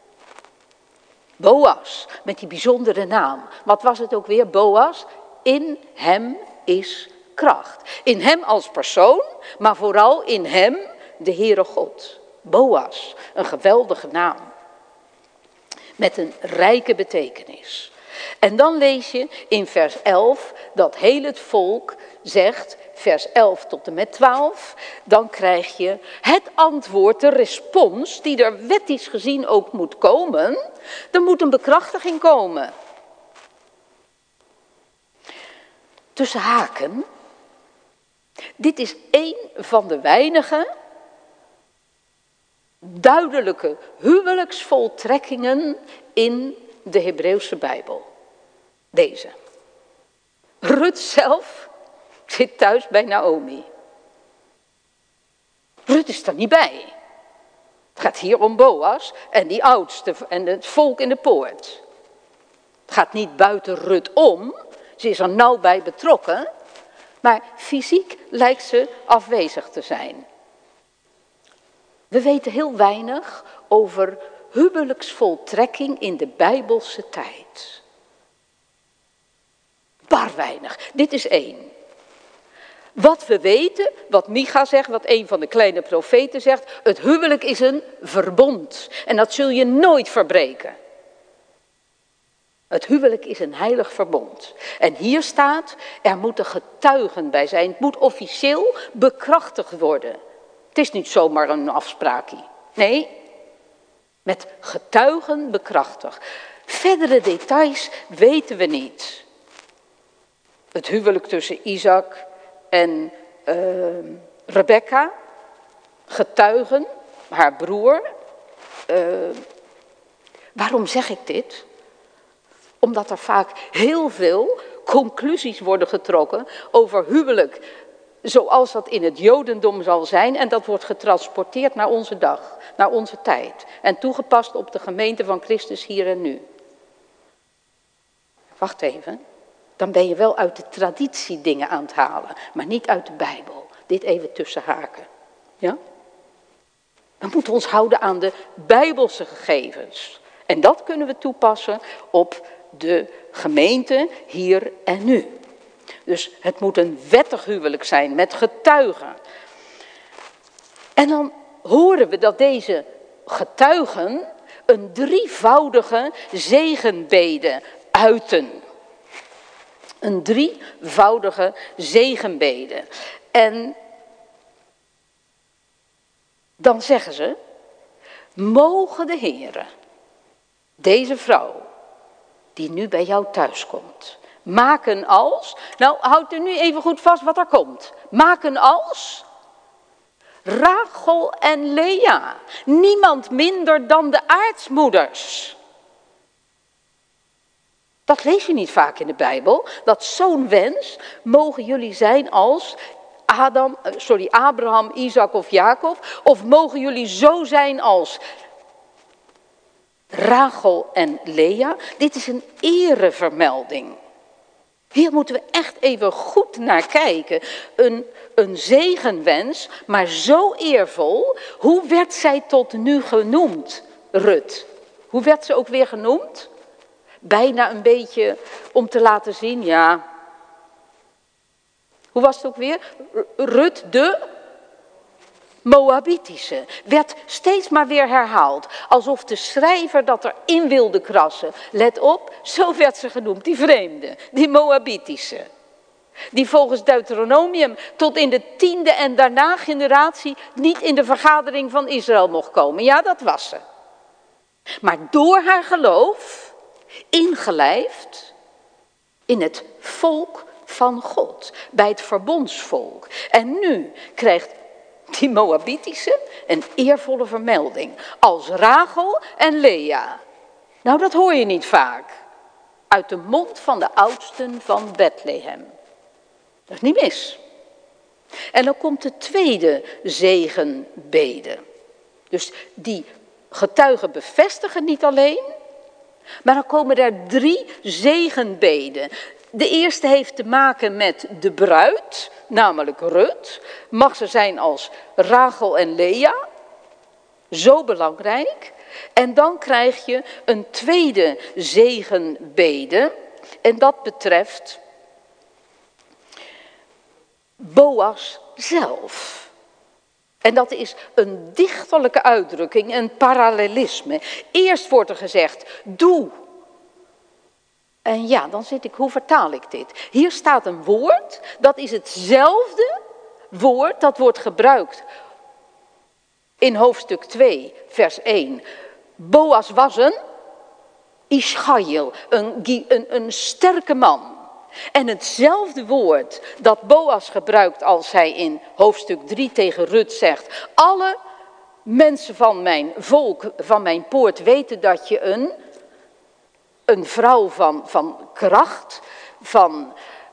Boas, met die bijzondere naam. Wat was het ook weer, Boas? In hem is kracht. In hem als persoon, maar vooral in hem, de Heere God. Boas, een geweldige naam. Met een rijke betekenis. En dan lees je in vers 11 dat heel het volk zegt, vers 11 tot en met 12, dan krijg je het antwoord, de respons die er wettisch gezien ook moet komen. Er moet een bekrachtiging komen. Tussen haken, dit is één van de weinige duidelijke huwelijksvoltrekkingen in de Hebreeuwse Bijbel. Deze. Rut zelf zit thuis bij Naomi. Rut is er niet bij. Het gaat hier om Boas en die oudste en het volk in de poort. Het gaat niet buiten Rut om. Ze is er nauw bij betrokken. Maar fysiek lijkt ze afwezig te zijn. We weten heel weinig over huwelijksvoltrekking in de Bijbelse tijd. Bar weinig. Dit is één. Wat we weten, wat Micha zegt, wat een van de kleine profeten zegt, het huwelijk is een verbond. En dat zul je nooit verbreken. Het huwelijk is een heilig verbond. En hier staat, er moeten getuigen bij zijn. Het moet officieel bekrachtigd worden. Het is niet zomaar een afspraakje. Nee, met getuigen bekrachtigd. Verdere details weten we niet. Het huwelijk tussen Isaac en Rebecca, getuigen, haar broer. Waarom zeg ik dit? Omdat er vaak heel veel conclusies worden getrokken over huwelijk, zoals dat in het Jodendom zal zijn. En dat wordt getransporteerd naar onze dag, naar onze tijd. En toegepast op de gemeente van Christus hier en nu. Wacht even, dan ben je wel uit de traditie dingen aan het halen, maar niet uit de Bijbel. Dit even tussen haken. Ja? We moeten ons houden aan de Bijbelse gegevens. En dat kunnen we toepassen op de gemeente hier en nu. Dus het moet een wettig huwelijk zijn met getuigen. En dan horen we dat deze getuigen een drievoudige zegenbede uiten. Een drievoudige zegenbede. En dan zeggen ze, mogen de Heere deze vrouw die nu bij jou thuis komt, maken als, nou houd u nu even goed vast wat er komt. Maken als Rachel en Lea, niemand minder dan de aartsmoeders. Dat lees je niet vaak in de Bijbel, dat zo'n wens, mogen jullie zijn als Abraham, Isaac of Jacob, of mogen jullie zo zijn als Rachel en Lea. Dit is een erevermelding. Hier moeten we echt even goed naar kijken. Een zegenwens, maar zo eervol. Hoe werd zij tot nu genoemd, Rut? Hoe werd ze ook weer genoemd? Bijna een beetje om te laten zien, ja. Hoe was het ook weer? Rut de Moabitische. Werd steeds maar weer herhaald. Alsof de schrijver dat erin wilde krassen. Let op, zo werd ze genoemd, die vreemde, die Moabitische. Die volgens Deuteronomium tot in de 10e en daarna generatie niet in de vergadering van Israël mocht komen. Ja, dat was ze. Maar door haar geloof ingelijfd in het volk van God. Bij het verbondsvolk. En nu krijgt die Moabitische een eervolle vermelding. Als Rachel en Lea. Nou, dat hoor je niet vaak. Uit de mond van de oudsten van Bethlehem. Dat is niet mis. En dan komt de tweede zegenbede. Dus die getuigen bevestigen niet alleen, maar dan komen er 3 zegenbeden. De eerste heeft te maken met de bruid, namelijk Rut. Mag ze zijn als Rachel en Lea. Zo belangrijk. En dan krijg je een tweede zegenbede. En dat betreft Boas zelf. En dat is een dichterlijke uitdrukking, een parallelisme. Eerst wordt er gezegd, doe. En ja, dan zit ik, hoe vertaal ik dit? Hier staat een woord, dat is hetzelfde woord, dat wordt gebruikt in hoofdstuk 2, vers 1. Boas was een Ischaïl, een sterke man. En hetzelfde woord dat Boas gebruikt als hij in hoofdstuk 3 tegen Rut zegt. Alle mensen van mijn volk, van mijn poort weten dat je een vrouw van kracht, van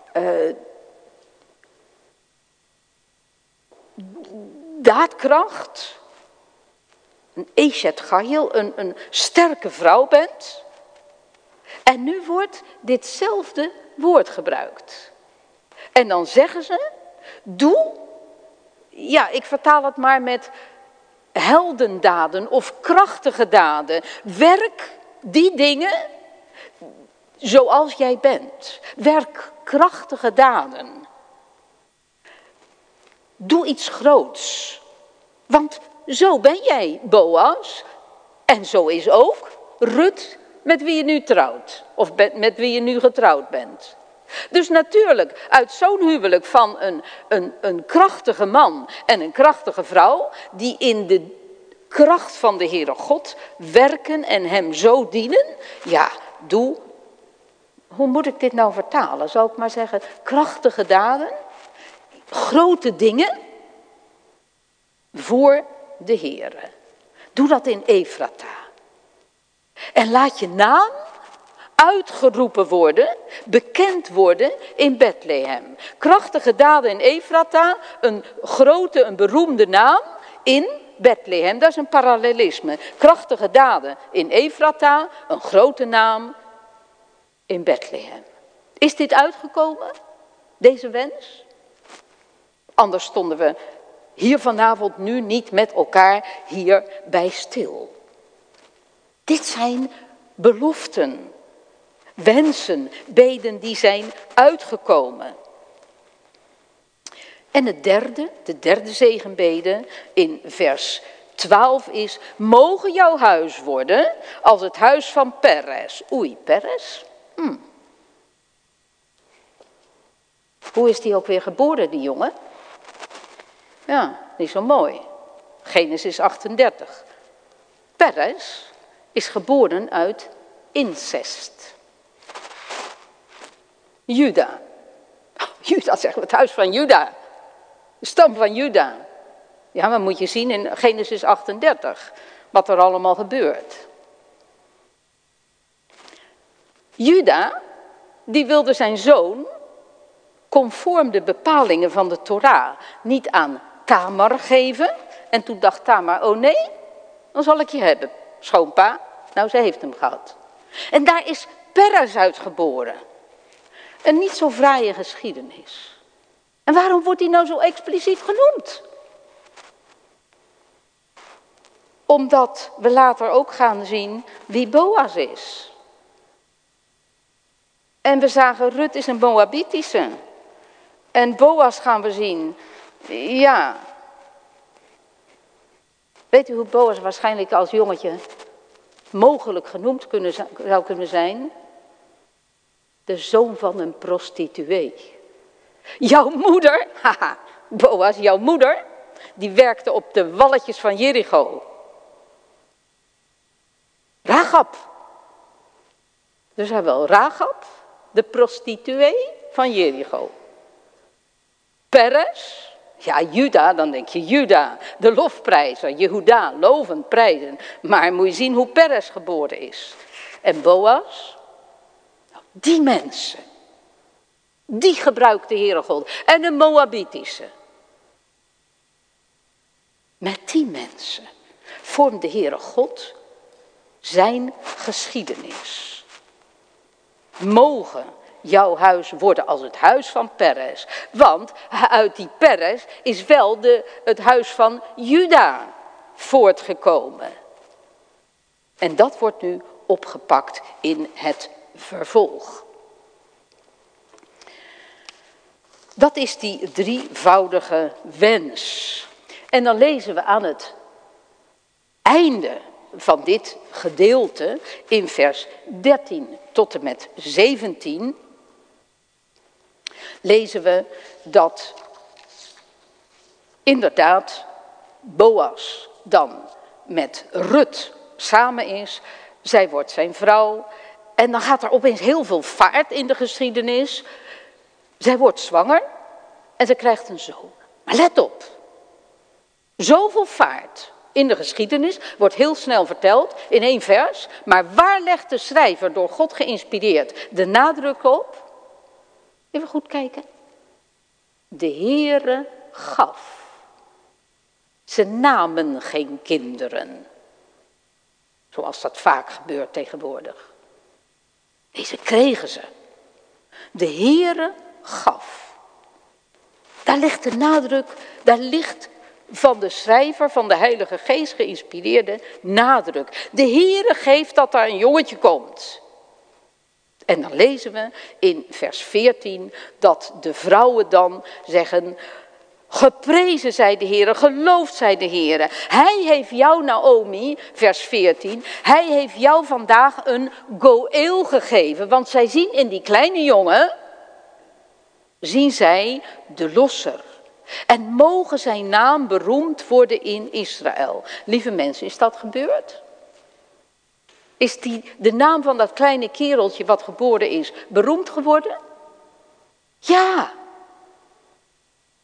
daadkracht, een Eshet Gahil, een sterke vrouw bent. En nu wordt ditzelfde woord gebruikt. En dan zeggen ze, doe, ja, ik vertaal het maar met heldendaden of krachtige daden. Werk die dingen zoals jij bent. Werk krachtige daden. Doe iets groots. Want zo ben jij, Boas. En zo is ook Rut met wie je nu trouwt. Of met wie je nu getrouwd bent. Dus natuurlijk, uit zo'n huwelijk van een krachtige man en een krachtige vrouw, die in de kracht van de Heere God werken en hem zo dienen. Ja, doe, hoe moet ik dit nou vertalen? Zal ik maar zeggen, krachtige daden, grote dingen. voor de Heere. Doe dat in Efrata. En laat je naam uitgeroepen worden, bekend worden in Bethlehem. Krachtige daden in Efrata, een grote, een beroemde naam in Bethlehem. Dat is een parallelisme. Krachtige daden in Efrata, een grote naam in Bethlehem. Is dit uitgekomen, deze wens? Anders stonden we hier vanavond nu niet met elkaar hierbij stil. Dit zijn beloften, wensen, beden die zijn uitgekomen. En de derde zegenbede in vers 12 is: mogen jouw huis worden als het huis van Peres. Oei, Peres? Hoe is die ook weer geboren, die jongen? Ja, niet zo mooi. Genesis 38. Peres is geboren uit incest. Juda. Juda, zeggen we, het huis van Juda. De stam van Juda. Ja, maar moet je zien in Genesis 38 wat er allemaal gebeurt. Juda, die wilde zijn zoon conform de bepalingen van de Torah niet aan Tamar geven. En toen dacht Tamar, oh nee, dan zal ik je hebben, schoonpa. Nou, ze heeft hem gehad. En daar is Peres uitgeboren. Een niet zo fraaie geschiedenis. En waarom wordt hij nou zo expliciet genoemd? Omdat we later ook gaan zien wie Boas is. En we zagen, Rut is een Moabitische. En Boas gaan we zien. Ja. Weet u hoe Boas waarschijnlijk als jongetje mogelijk genoemd zou kunnen zijn? De zoon van een prostituee. Jouw moeder, haha, Boas, jouw moeder, die werkte op de walletjes van Jericho. Rahab. Dus hij wel Rahab, de prostituee van Jericho. Peres, ja, Juda, dan denk je Juda, de lofprijzer, Jehuda, lovend prijzen. Maar moet je zien hoe Peres geboren is. En Boas, die mensen, die gebruikt de Heere God. En de Moabitische. Met die mensen vormt de Heere God zijn geschiedenis. Mogen jouw huis worden als het huis van Peres. Want uit die Peres is wel het huis van Juda voortgekomen. En dat wordt nu opgepakt in het vervolg. Dat is die drievoudige wens. En dan lezen we aan het einde van dit gedeelte in vers 13 tot en met 17... lezen we dat inderdaad Boas dan met Rut samen is. Zij wordt zijn vrouw. En dan gaat er opeens heel veel vaart in de geschiedenis. Zij wordt zwanger en ze krijgt een zoon. Maar let op. Zoveel vaart in de geschiedenis wordt heel snel verteld in 1 vers. Maar waar legt de schrijver door God geïnspireerd de nadruk op? Even goed kijken. De Heere gaf. Ze namen geen kinderen. Zoals dat vaak gebeurt tegenwoordig. Nee, ze kregen ze. De Heere gaf. Daar ligt de nadruk, daar ligt van de schrijver, van de Heilige Geest geïnspireerde nadruk. De Heere geeft dat er een jongetje komt. En dan lezen we in vers 14 dat de vrouwen dan zeggen: geprezen zij de Heere, geloofd zij de Heere. Hij heeft jou, Naomi, vers 14, hij heeft jou vandaag een goël gegeven. Want zij zien in die kleine jongen, zien zij de losser. En mogen zijn naam beroemd worden in Israël. Lieve mensen, is dat gebeurd? Is de naam van dat kleine kereltje wat geboren is beroemd geworden? Ja.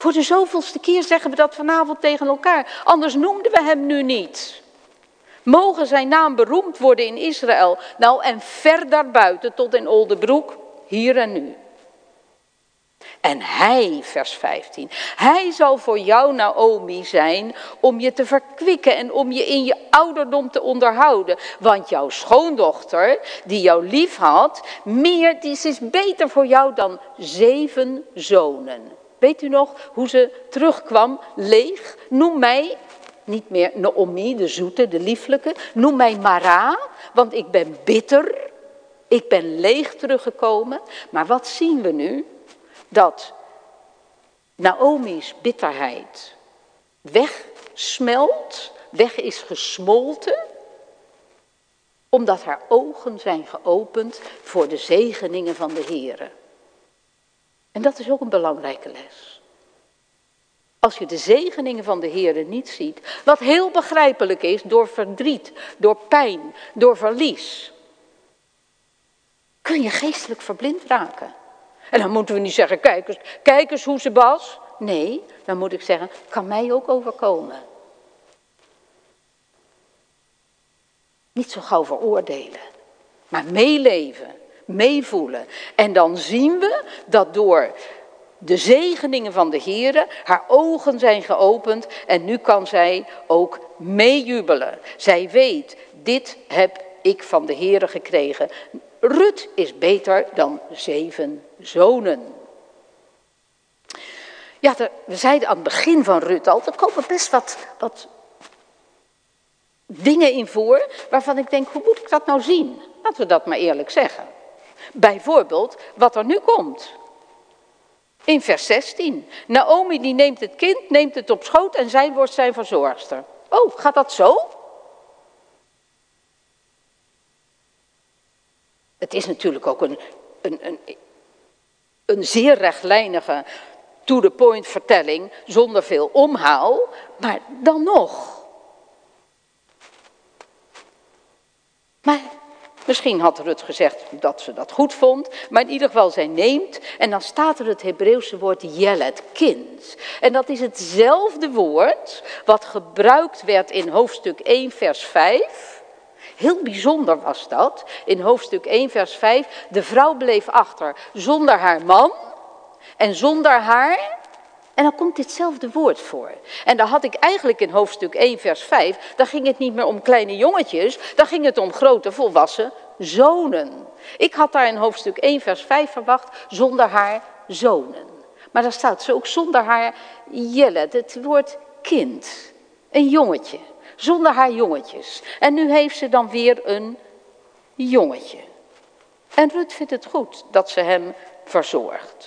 Voor de zoveelste keer zeggen we dat vanavond tegen elkaar. Anders noemden we hem nu niet. Mogen zijn naam beroemd worden in Israël. Nou, en ver daarbuiten tot in Oldebroek, hier en nu. En hij, vers 15, hij zal voor jou, Naomi, zijn om je te verkwikken en om je in je ouderdom te onderhouden. Want jouw schoondochter, die jou lief had, die is beter voor jou dan 7 zonen. Weet u nog hoe ze terugkwam, leeg? Noem mij, niet meer Naomi, de zoete, de lieflijke. Noem mij Mara, want ik ben bitter. Ik ben leeg teruggekomen. Maar wat zien we nu? Dat Naomi's bitterheid wegsmelt, weg is gesmolten, omdat haar ogen zijn geopend voor de zegeningen van de Heere. En dat is ook een belangrijke les. Als je de zegeningen van de Heere niet ziet, wat heel begrijpelijk is door verdriet, door pijn, door verlies, kun je geestelijk verblind raken. En dan moeten we niet zeggen, kijk eens hoe ze was. Nee, dan moet ik zeggen, kan mij ook overkomen. Niet zo gauw veroordelen, maar meeleven, meevoelen. En dan zien we dat door de zegeningen van de Heere haar ogen zijn geopend en nu kan zij ook meejubelen. Zij weet, dit heb ik van de Heere gekregen. Rut is beter dan 7 zonen. Ja, we zeiden aan het begin van Rut al, er komen best wat dingen in voor waarvan ik denk, hoe moet ik dat nou zien? Laten we dat maar eerlijk zeggen. Bijvoorbeeld wat er nu komt. In vers 16. Naomi die neemt het kind, neemt het op schoot en zij wordt zijn verzorgster. Oh, gaat dat zo? Het is natuurlijk ook een zeer rechtlijnige, to-the-point vertelling, zonder veel omhaal, maar dan nog. Maar misschien had Rut gezegd dat ze dat goed vond, maar in ieder geval zij neemt, en dan staat er het Hebreeuwse woord Jelet, kind. En dat is hetzelfde woord wat gebruikt werd in hoofdstuk 1 vers 5. Heel bijzonder was dat, in hoofdstuk 1 vers 5. De vrouw bleef achter zonder haar man en zonder haar. En dan komt ditzelfde woord voor. En daar had ik eigenlijk in hoofdstuk 1 vers 5, daar ging het niet meer om kleine jongetjes, daar ging het om grote volwassen zonen. Ik had daar in hoofdstuk 1 vers 5 verwacht, zonder haar zonen. Maar daar staat ze ook zonder haar Jelet, het woord kind, een jongetje. Zonder haar jongetjes. En nu heeft ze dan weer een jongetje. En Rut vindt het goed dat ze hem verzorgt.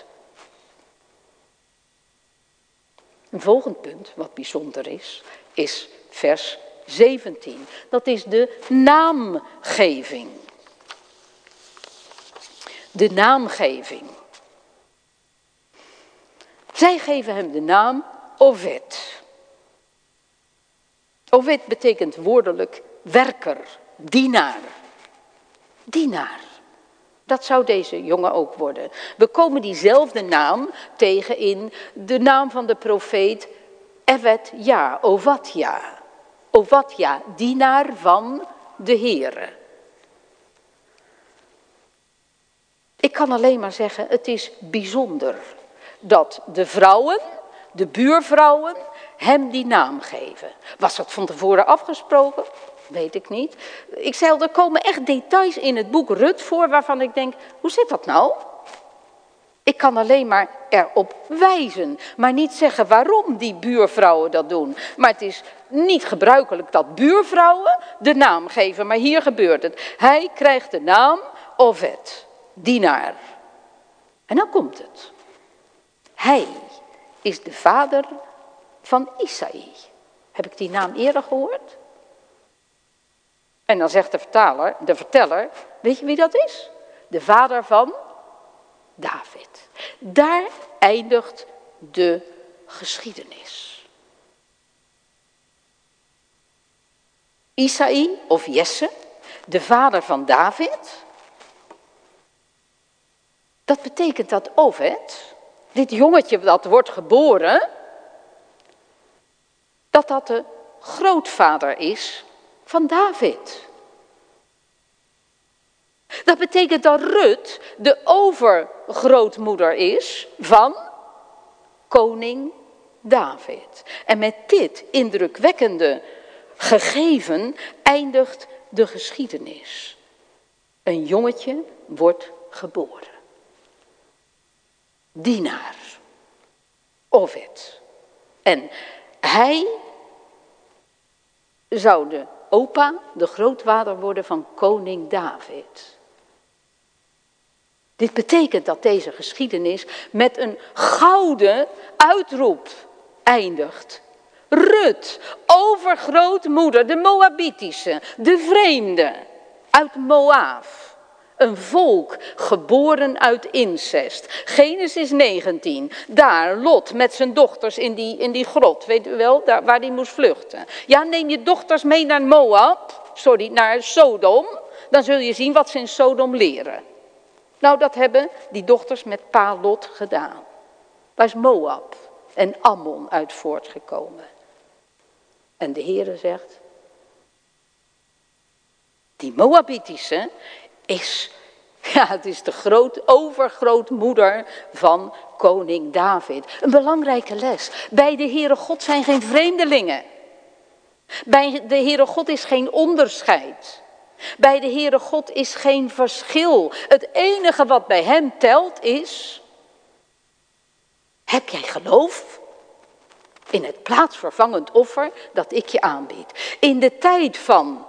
Een volgend punt, wat bijzonder is vers 17. Dat is de naamgeving. De naamgeving. Zij geven hem de naam Oved. Oved betekent woordelijk werker, dienaar. Dienaar. Dat zou deze jongen ook worden. We komen diezelfde naam tegen in de naam van de profeet Eved-ja, Ovadja. Ovadja, dienaar van de Heere. Ik kan alleen maar zeggen, het is bijzonder dat de vrouwen, de buurvrouwen, hem die naam geven. Was dat van tevoren afgesproken? Weet ik niet. Ik zei al, er komen echt details in het boek Rut voor waarvan ik denk, hoe zit dat nou? Ik kan alleen maar erop wijzen, maar niet zeggen waarom die buurvrouwen dat doen. Maar het is niet gebruikelijk dat buurvrouwen de naam geven, maar hier gebeurt het. Hij krijgt de naam Oved, dienaar. En dan komt het. Hij is de vader van Isaï. Heb ik die naam eerder gehoord? En dan zegt de verteller, weet je wie dat is? De vader van David. Daar eindigt de geschiedenis. Isaï of Jesse, de vader van David. Dat betekent dat Oved, dit jongetje dat wordt geboren, dat de grootvader is van David. Dat betekent dat Rut de overgrootmoeder is van koning David. En met dit indrukwekkende gegeven eindigt de geschiedenis. Een jongetje wordt geboren. Dienaar. Oved. En hij zou de opa, de grootvader worden van koning David. Dit betekent dat deze geschiedenis met een gouden uitroep eindigt. Rut, overgrootmoeder, de Moabitische, de vreemde, uit Moab. Een volk geboren uit incest. Genesis 19, daar Lot met zijn dochters in die grot, weet u wel, daar waar hij moest vluchten. Ja, neem je dochters mee naar naar Sodom, dan zul je zien wat ze in Sodom leren. Nou, dat hebben die dochters met pa Lot gedaan. Daar is Moab en Ammon uit voortgekomen. En de Heere zegt, die Moabitische het is de overgrootmoeder van koning David. Een belangrijke les. Bij de Heere God zijn geen vreemdelingen. Bij de Heere God is geen onderscheid. Bij de Heere God is geen verschil. Het enige wat bij hem telt is, heb jij geloof in het plaatsvervangend offer dat ik je aanbied? In de tijd van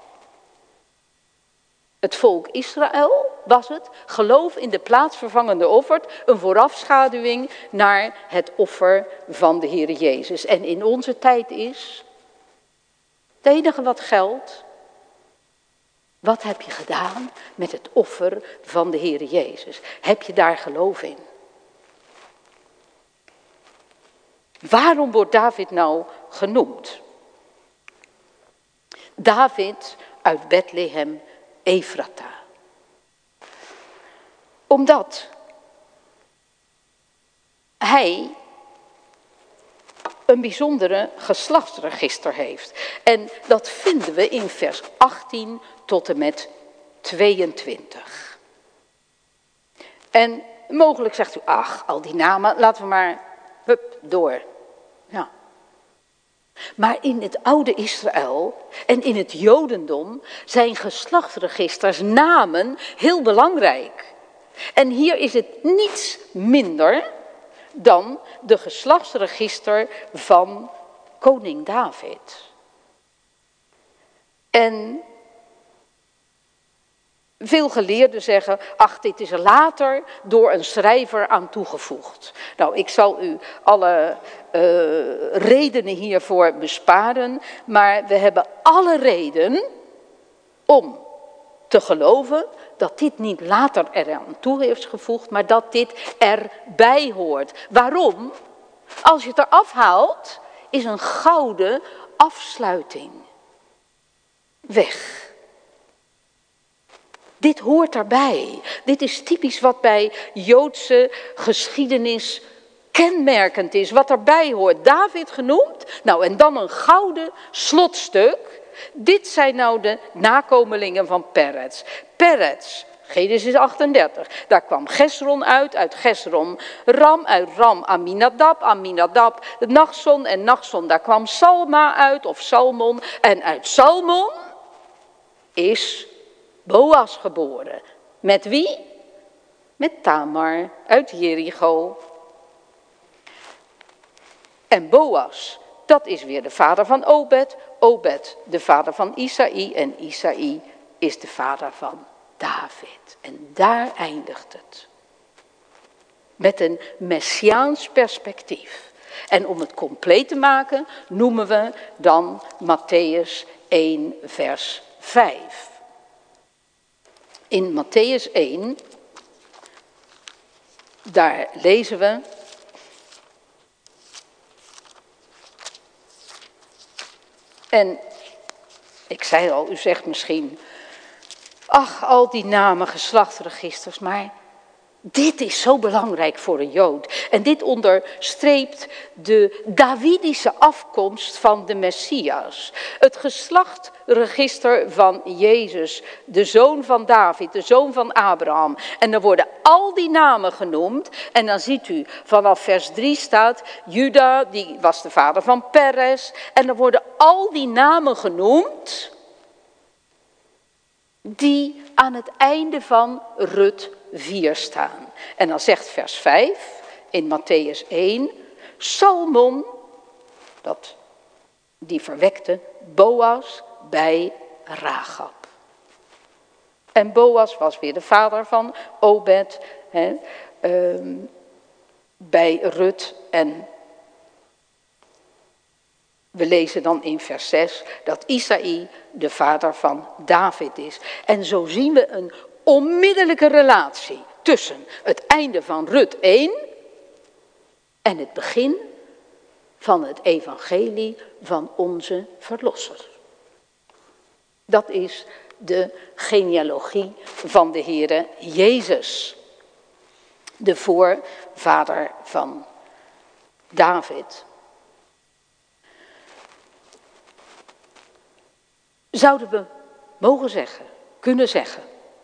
het volk Israël was het geloof in de plaatsvervangende offer een voorafschaduwing naar het offer van de Heere Jezus. En in onze tijd is het enige wat geldt, wat heb je gedaan met het offer van de Heere Jezus? Heb je daar geloof in? Waarom wordt David nou genoemd? David uit Bethlehem Efrata. Omdat hij een bijzondere geslachtsregister heeft. En dat vinden we in vers 18 tot en met 22. En mogelijk zegt u, al die namen, laten we maar, door. Ja. Maar in het oude Israël en in het Jodendom zijn geslachtsregisters, namen, heel belangrijk. En hier is het niets minder dan de geslachtsregister van koning David. En veel geleerden zeggen, dit is er later door een schrijver aan toegevoegd. Nou, ik zal u alle redenen hiervoor besparen, maar we hebben alle reden om te geloven dat dit niet later eraan toe heeft gevoegd, maar dat dit erbij hoort. Waarom? Als je het eraf haalt, is een gouden afsluiting weg. Dit hoort erbij. Dit is typisch wat bij Joodse geschiedenis kenmerkend is, wat erbij hoort. David genoemd, nou en dan een gouden slotstuk. Dit zijn nou de nakomelingen van Peretz. Peretz, Genesis 38, daar kwam Gesron uit Gesron. Ram, uit Ram, Aminadab, Nachson en Nachson, daar kwam Salma uit, of Salmon. En uit Salmon is Boas geboren. Met wie? Met Tamar uit Jericho. En Boas, dat is weer de vader van Obed. Obed, de vader van Isaï. En Isaï is de vader van David. En daar eindigt het. Met een messiaans perspectief. En om het compleet te maken, noemen we dan Mattheüs 1 vers 5. In Mattheüs 1, daar lezen we: en ik zei al, u zegt misschien, al die namen, geslachtsregisters, maar Dit is zo belangrijk voor een Jood. En dit onderstreept de Davidische afkomst van de Messias. Het geslachtregister van Jezus, de zoon van David, de zoon van Abraham. En dan worden al die namen genoemd. En dan ziet u, vanaf vers 3 staat, Juda, die was de vader van Peres. En dan worden al die namen genoemd die aan het einde van Rut 4 staan. En dan zegt vers 5 in Mattheüs 1, Salmon, die verwekte Boas bij Rachab. En Boas was weer de vader van Obed, bij Rut. En we lezen dan in vers 6 dat Isaï de vader van David is. En zo zien we een onmiddellijke relatie tussen het einde van Rut 1 en het begin van het evangelie van onze Verlosser. Dat is de genealogie van de Heere Jezus, de voorvader van David. Zouden we kunnen zeggen,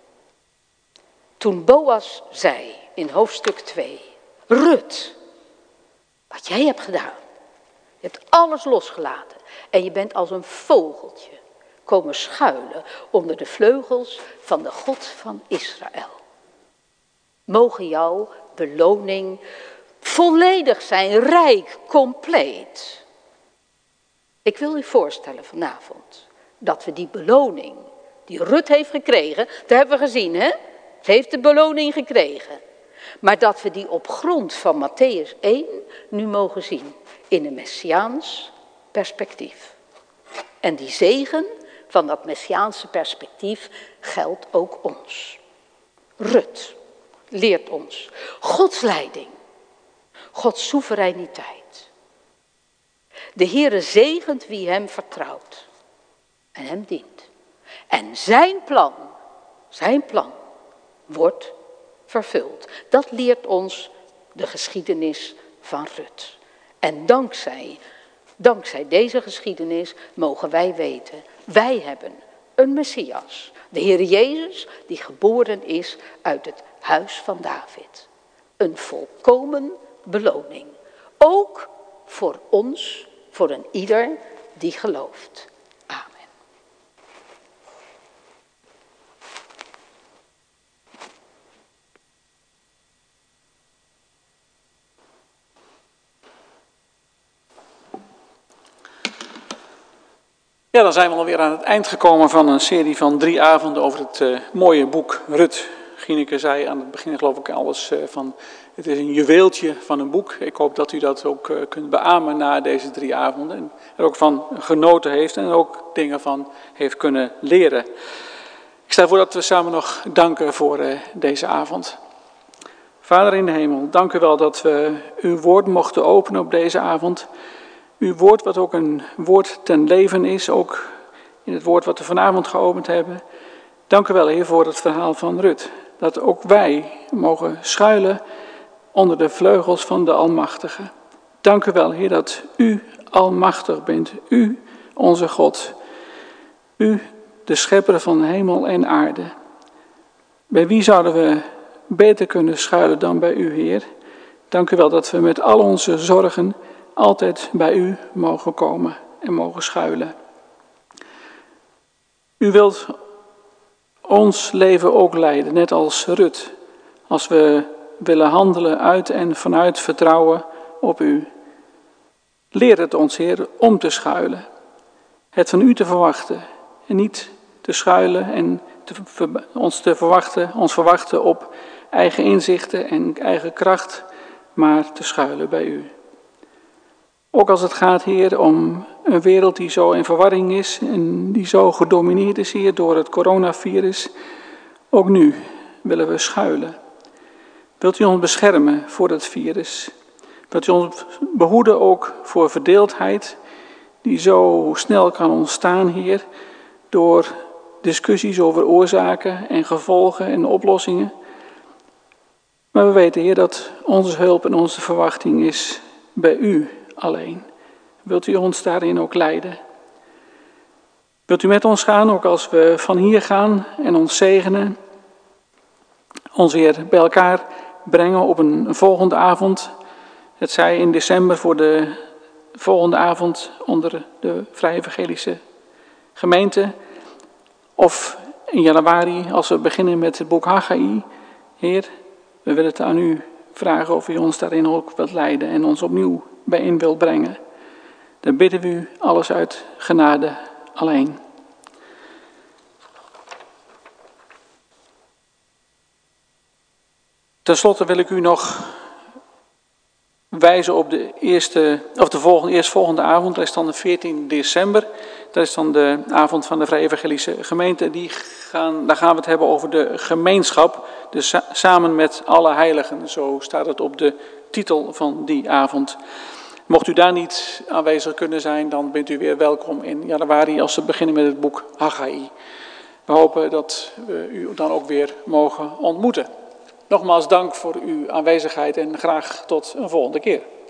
toen Boas zei in hoofdstuk 2, Rut, wat jij hebt gedaan, je hebt alles losgelaten en je bent als een vogeltje komen schuilen onder de vleugels van de God van Israël. Mogen jouw beloning volledig zijn, rijk, compleet. Ik wil u voorstellen vanavond dat we die beloning die Rut heeft gekregen, dat hebben we gezien, hè? Ze heeft de beloning gekregen. Maar dat we die op grond van Mattheüs 1 nu mogen zien in een messiaans perspectief. En die zegen van dat messiaanse perspectief geldt ook ons. Rut leert ons Gods leiding, Gods soevereiniteit. De Heere zegent wie hem vertrouwt en hem dient. En zijn plan wordt vervuld. Dat leert ons de geschiedenis van Rut. En dankzij deze geschiedenis mogen wij weten, wij hebben een Messias. De Heer Jezus die geboren is uit het huis van David. Een volkomen beloning. Ook voor ons, voor een ieder die gelooft. Amen. Ja, dan zijn we alweer aan het eind gekomen van een serie van 3 avonden over het mooie boek Rut. Gineke zei aan het begin geloof ik alles van, het is een juweeltje van een boek. Ik hoop dat u dat ook kunt beamen na deze 3 avonden. En er ook van genoten heeft en er ook dingen van heeft kunnen leren. Ik stel voor dat we samen nog danken voor deze avond. Vader in de hemel, dank u wel dat we uw woord mochten openen op deze avond. Uw woord wat ook een woord ten leven is, ook in het woord wat we vanavond geopend hebben. Dank u wel, Heer, voor het verhaal van Rut. Dat ook wij mogen schuilen onder de vleugels van de Almachtige. Dank u wel, Heer, dat u almachtig bent. U, onze God. U, de schepper van hemel en aarde. Bij wie zouden we beter kunnen schuilen dan bij u, Heer? Dank u wel dat we met al onze zorgen altijd bij u mogen komen en mogen schuilen. U wilt ons leven ook leiden, net als Rut, als we willen handelen uit en vanuit vertrouwen op u. Leer het ons, Heer, om te schuilen. Het van u te verwachten en niet te schuilen en ons verwachten op eigen inzichten en eigen kracht, maar te schuilen bij u. Ook als het gaat, Heer, om een wereld die zo in verwarring is en die zo gedomineerd is, Heer, door het coronavirus. Ook nu willen we schuilen. Wilt u ons beschermen voor het virus? Wilt u ons behoeden ook voor verdeeldheid die zo snel kan ontstaan, Heer, door discussies over oorzaken en gevolgen en oplossingen? Maar we weten, Heer, dat onze hulp en onze verwachting is bij u alleen. Wilt u ons daarin ook leiden? Wilt u met ons gaan, ook als we van hier gaan en ons zegenen? Ons weer bij elkaar brengen op een volgende avond. Het zij in december voor de volgende avond onder de Vrije Evangelische Gemeente. Of in januari als we beginnen met het boek Haggai. Heer, we willen het aan u vragen of u ons daarin ook wilt leiden en ons opnieuw bijeen wilt brengen. Dan bidden we u alles uit genade alleen. Ten slotte wil ik u nog wijzen op de eerstvolgende avond. Dat is dan de 14 december. Dat is dan de avond van de Vrije Evangelische Gemeente. Daar gaan we het hebben over de gemeenschap. Dus samen met alle heiligen. Zo staat het op de titel van die avond. Mocht u daar niet aanwezig kunnen zijn, dan bent u weer welkom in januari als we beginnen met het boek Haggai. We hopen dat we u dan ook weer mogen ontmoeten. Nogmaals dank voor uw aanwezigheid en graag tot een volgende keer.